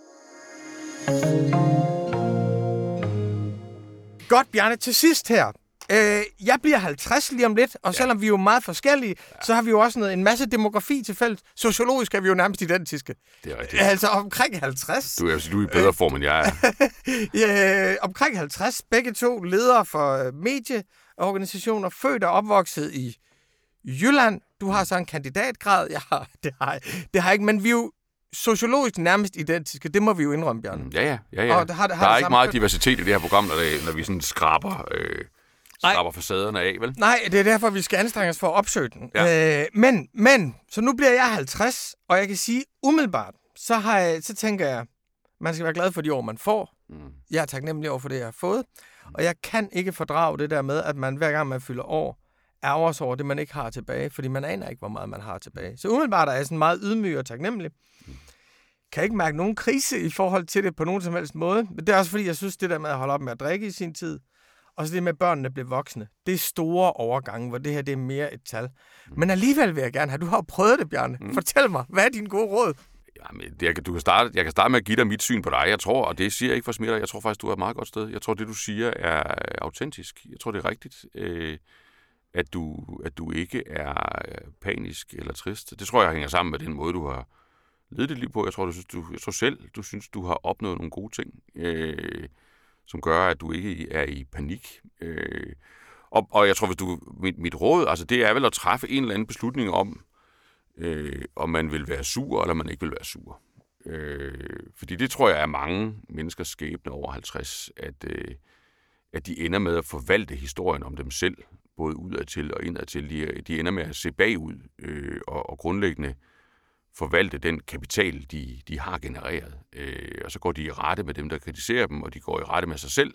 Godt, Bjarne, til sidst her. Jeg bliver 50 lige om lidt, og selvom vi er jo meget forskellige, så har vi jo også en masse demografi til fælles. Sociologisk er vi jo nærmest identiske. Det er rigtigt. Altså omkring 50. Du er i bedre form, end jeg er. Omkring 50, begge to ledere for medieorganisationer, født og opvokset i Jylland. Du har så en kandidatgrad. Det har jeg ikke, men vi er jo sociologisk nærmest identiske. Det må vi jo indrømme, Bjarne. Ja. Og der er ikke meget diversitet i det her program, når vi sådan skraber facaderne af, vel? Nej, det er derfor, vi skal anstrenge os for at opsøge den. Ja. Men, så nu bliver jeg 50, og jeg kan sige umiddelbart, så tænker jeg, man skal være glad for de år, man får. Jeg er taknemmelig over for det, jeg har fået. Og jeg kan ikke fordrage det der med, at man hver gang man fylder år, ærger sig over det, man ikke har tilbage, fordi man aner ikke, hvor meget man har tilbage. Så umiddelbart er jeg sådan meget ydmyg og taknemmelig. Kan ikke mærke nogen krise i forhold til det på nogen som helst måde. Men det er også fordi, jeg synes, det der med at holde op med at drikke i sin tid, og så det med, at børnene bliver voksne, det er store overgange, hvor det her det er mere et tal. Men alligevel vil jeg gerne have, du har prøvet det, Bjarne. Fortæl mig, hvad er dine gode råd? Jamen, jeg kan starte med at give dig mit syn på dig. Jeg tror, og det siger jeg ikke for at smide dig, jeg tror faktisk, du er et meget godt sted. Jeg tror, det du siger er autentisk. Jeg tror, det er rigtigt, at du ikke er panisk eller trist. Det tror jeg hænger sammen med den måde, du har levet dit liv på. Jeg tror selv, du synes, du har opnået nogle gode ting, som gør, at du ikke er i panik. Og jeg tror, hvis mit råd, altså det er vel at træffe en eller anden beslutning om man vil være sur, eller man ikke vil være sur. Fordi det tror jeg er mange menneskers skæbne over 50, at de ender med at forvalte historien om dem selv, både udadtil og indadtil. De ender med at se bagud og grundlæggende forvalte den kapital, de har genereret. Og så går de i rette med dem, der kritiserer dem, og de går i rette med sig selv.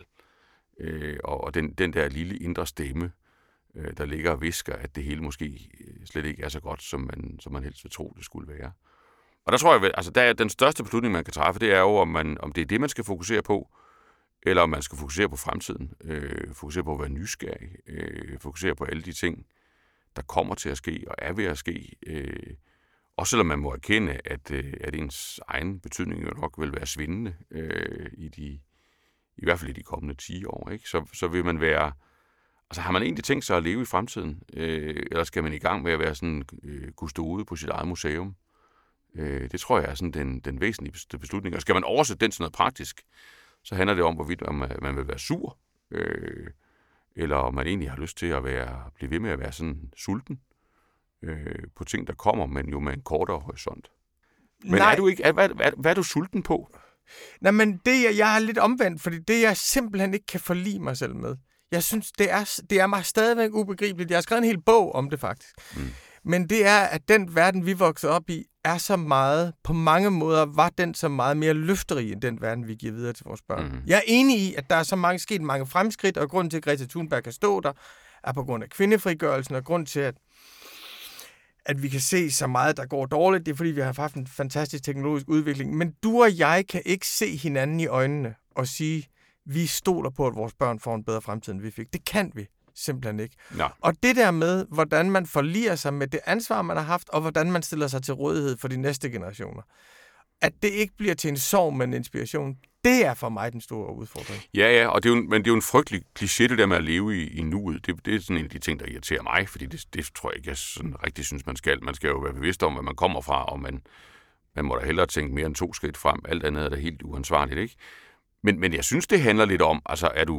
Og den der lille indre stemme, der ligger og visker, at det hele måske slet ikke er så godt, som man helst vil tro, det skulle være. Og der tror jeg, altså der er den største beslutning, man kan træffe, det er jo, om det er det, man skal fokusere på, eller om man skal fokusere på fremtiden. Fokusere på at være nysgerrig. Fokusere på alle de ting, der kommer til at ske og er ved at ske. Også selvom man må erkende, at ens egen betydning jo nok vil være svindende i hvert fald i de kommende 10 år. Ikke? Så vil man være... Altså har man egentlig tænkt sig at leve i fremtiden? Eller skal man i gang med at være sådan kustode på sit eget museum? Det tror jeg er sådan den væsentligste beslutning. Og skal man oversætte den til noget praktisk, så handler det om, hvorvidt man vil være sur, eller om man egentlig har lyst til at blive ved med at være sådan sulten på ting, der kommer, men jo med en kortere horisont. Men Nej. Er du ikke, hvad er du sulten på? Nej, men jeg er lidt omvendt, fordi det, jeg simpelthen ikke kan forlige mig selv med. Jeg synes, det er mig stadigvæk ubegribeligt. Jeg har skrevet en hel bog om det, faktisk. Men det er, at den verden, vi voksede op i, er så meget, på mange måder, var den så meget mere løfterig, end den verden, vi giver videre til vores børn. Jeg er enig i, at der er så sket mange fremskridt, og grunden til, at Greta Thunberg kan stå der, er på grund af kvindefrigørelsen, og grund til, at vi kan se så meget, der går dårligt, det er, fordi vi har haft en fantastisk teknologisk udvikling. Men du og jeg kan ikke se hinanden i øjnene og sige, vi stoler på, at vores børn får en bedre fremtid, end vi fik. Det kan vi simpelthen ikke. Nå. Og det der med, hvordan man forliger sig med det ansvar, man har haft, og hvordan man stiller sig til rådighed for de næste generationer, at det ikke bliver til en sorg, men en inspiration, det er for mig den store udfordring. Ja, og men det er jo en frygtelig kliché, det der med at leve i nuet. Det er sådan en af de ting, der irriterer mig, fordi det tror jeg ikke, jeg sådan rigtig synes, man skal. Man skal jo være bevidst om, hvad man kommer fra, og man må da hellere tænke mere end 2 skridt frem. Alt andet er da helt uansvarligt, ikke? Men jeg synes, det handler lidt om,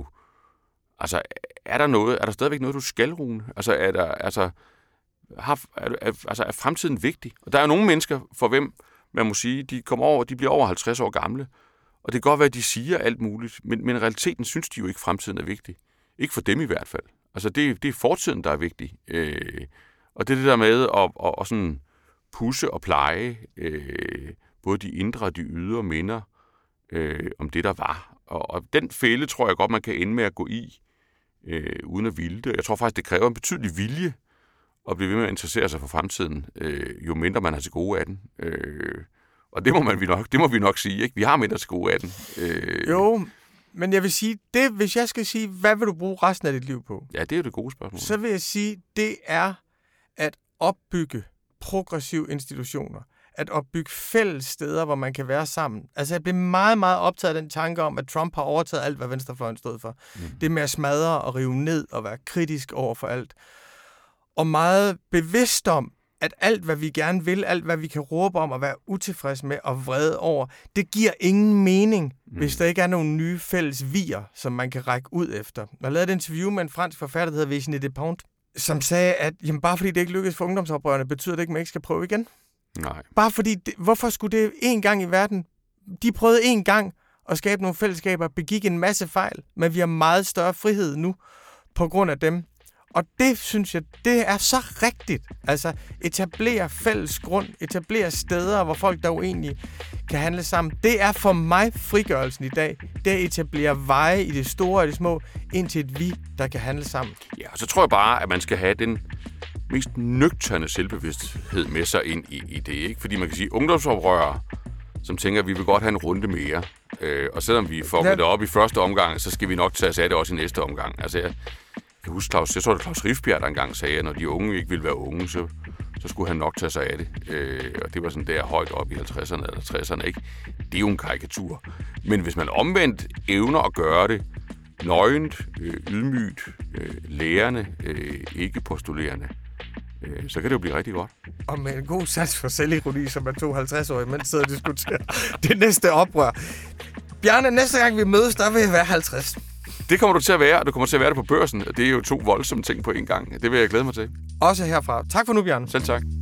er der stadigvæk noget, du skal, Rune? Er fremtiden vigtig? Og der er jo nogle mennesker, for hvem man må sige, de bliver over 50 år gamle, og det kan godt være, at de siger alt muligt, men i realiteten synes de jo ikke, at fremtiden er vigtig. Ikke for dem i hvert fald. Altså, det er fortiden, der er vigtig. Og det er det der med at sådan pusse og pleje både de indre og de ydre minder om det, der var. Og den fælde tror jeg godt, man kan ende med at gå i, uden at ville det. Jeg tror faktisk, det kræver en betydelig vilje at blive ved med at interessere sig for fremtiden, jo mindre man har til gode af den. Og det må vi nok sige, ikke? Vi har mindre til gode af den. Jo, men jeg vil sige, hvis jeg skal sige, hvad vil du bruge resten af dit liv på? Ja, det er jo det gode spørgsmål. Så vil jeg sige, det er at opbygge progressive institutioner. At opbygge fælles steder, hvor man kan være sammen. Altså, jeg blev meget, meget optaget af den tanke om, at Trump har overtaget alt, hvad venstrefløjen stod for. Det med at smadre og rive ned og være kritisk over for alt. Og meget bevidst om, at alt, hvad vi gerne vil, alt, hvad vi kan råbe om og være utilfreds med og vrede over, det giver ingen mening, hvis der ikke er nogle nye fælles vier, som man kan række ud efter. Jeg lavede et interview med en fransk forfatter, der hedder Virginie Despentes, som sagde, at jamen, bare fordi det ikke lykkedes for ungdomsoprørerne, betyder det ikke, at man ikke skal prøve igen. Nej. Bare fordi, hvorfor skulle det en gang i verden? De prøvede en gang at skabe nogle fællesskaber, begik en masse fejl, men vi har meget større frihed nu på grund af dem. Og det, synes jeg, det er så rigtigt. Altså, etablere fælles grund, etablere steder, hvor folk, der er uenige, kan handle sammen. Det er for mig frigørelsen i dag. Det er at etablere veje i det store og det små, indtil et vi, der kan handle sammen. Ja, og så tror jeg bare, at man skal have den mest nøgterne selvbevidsthed med sig ind i det, ikke? Fordi man kan sige, ungdomsoprørere, som tænker, at vi vil godt have en runde mere. Og selvom vi får det op i første omgang, så skal vi nok tage os af det også i næste omgang. Altså, jeg kan huske, jeg tror, det Claus Rifbjerg, der engang sagde, at når de unge ikke ville være unge, så skulle han nok tage sig af det. Og det var sådan der højt op i 50'erne eller 60'erne, ikke? Det er jo en karikatur. Men hvis man omvendt evner at gøre det nøgent, ydmygt, lærende, ikke postulerende, så kan det jo blive rigtig godt. Og med en god sats for selvironi, som er 52-årig, mens sidder og diskuterer det næste oprør. Bjarne, næste gang vi mødes, der vil jeg være 50. Det kommer du til at være, og du kommer til at være det på Børsen. Det er jo 2 voldsomme ting på en gang. Det vil jeg glæde mig til. Også herfra. Tak for nu, Bjarne. Selv tak.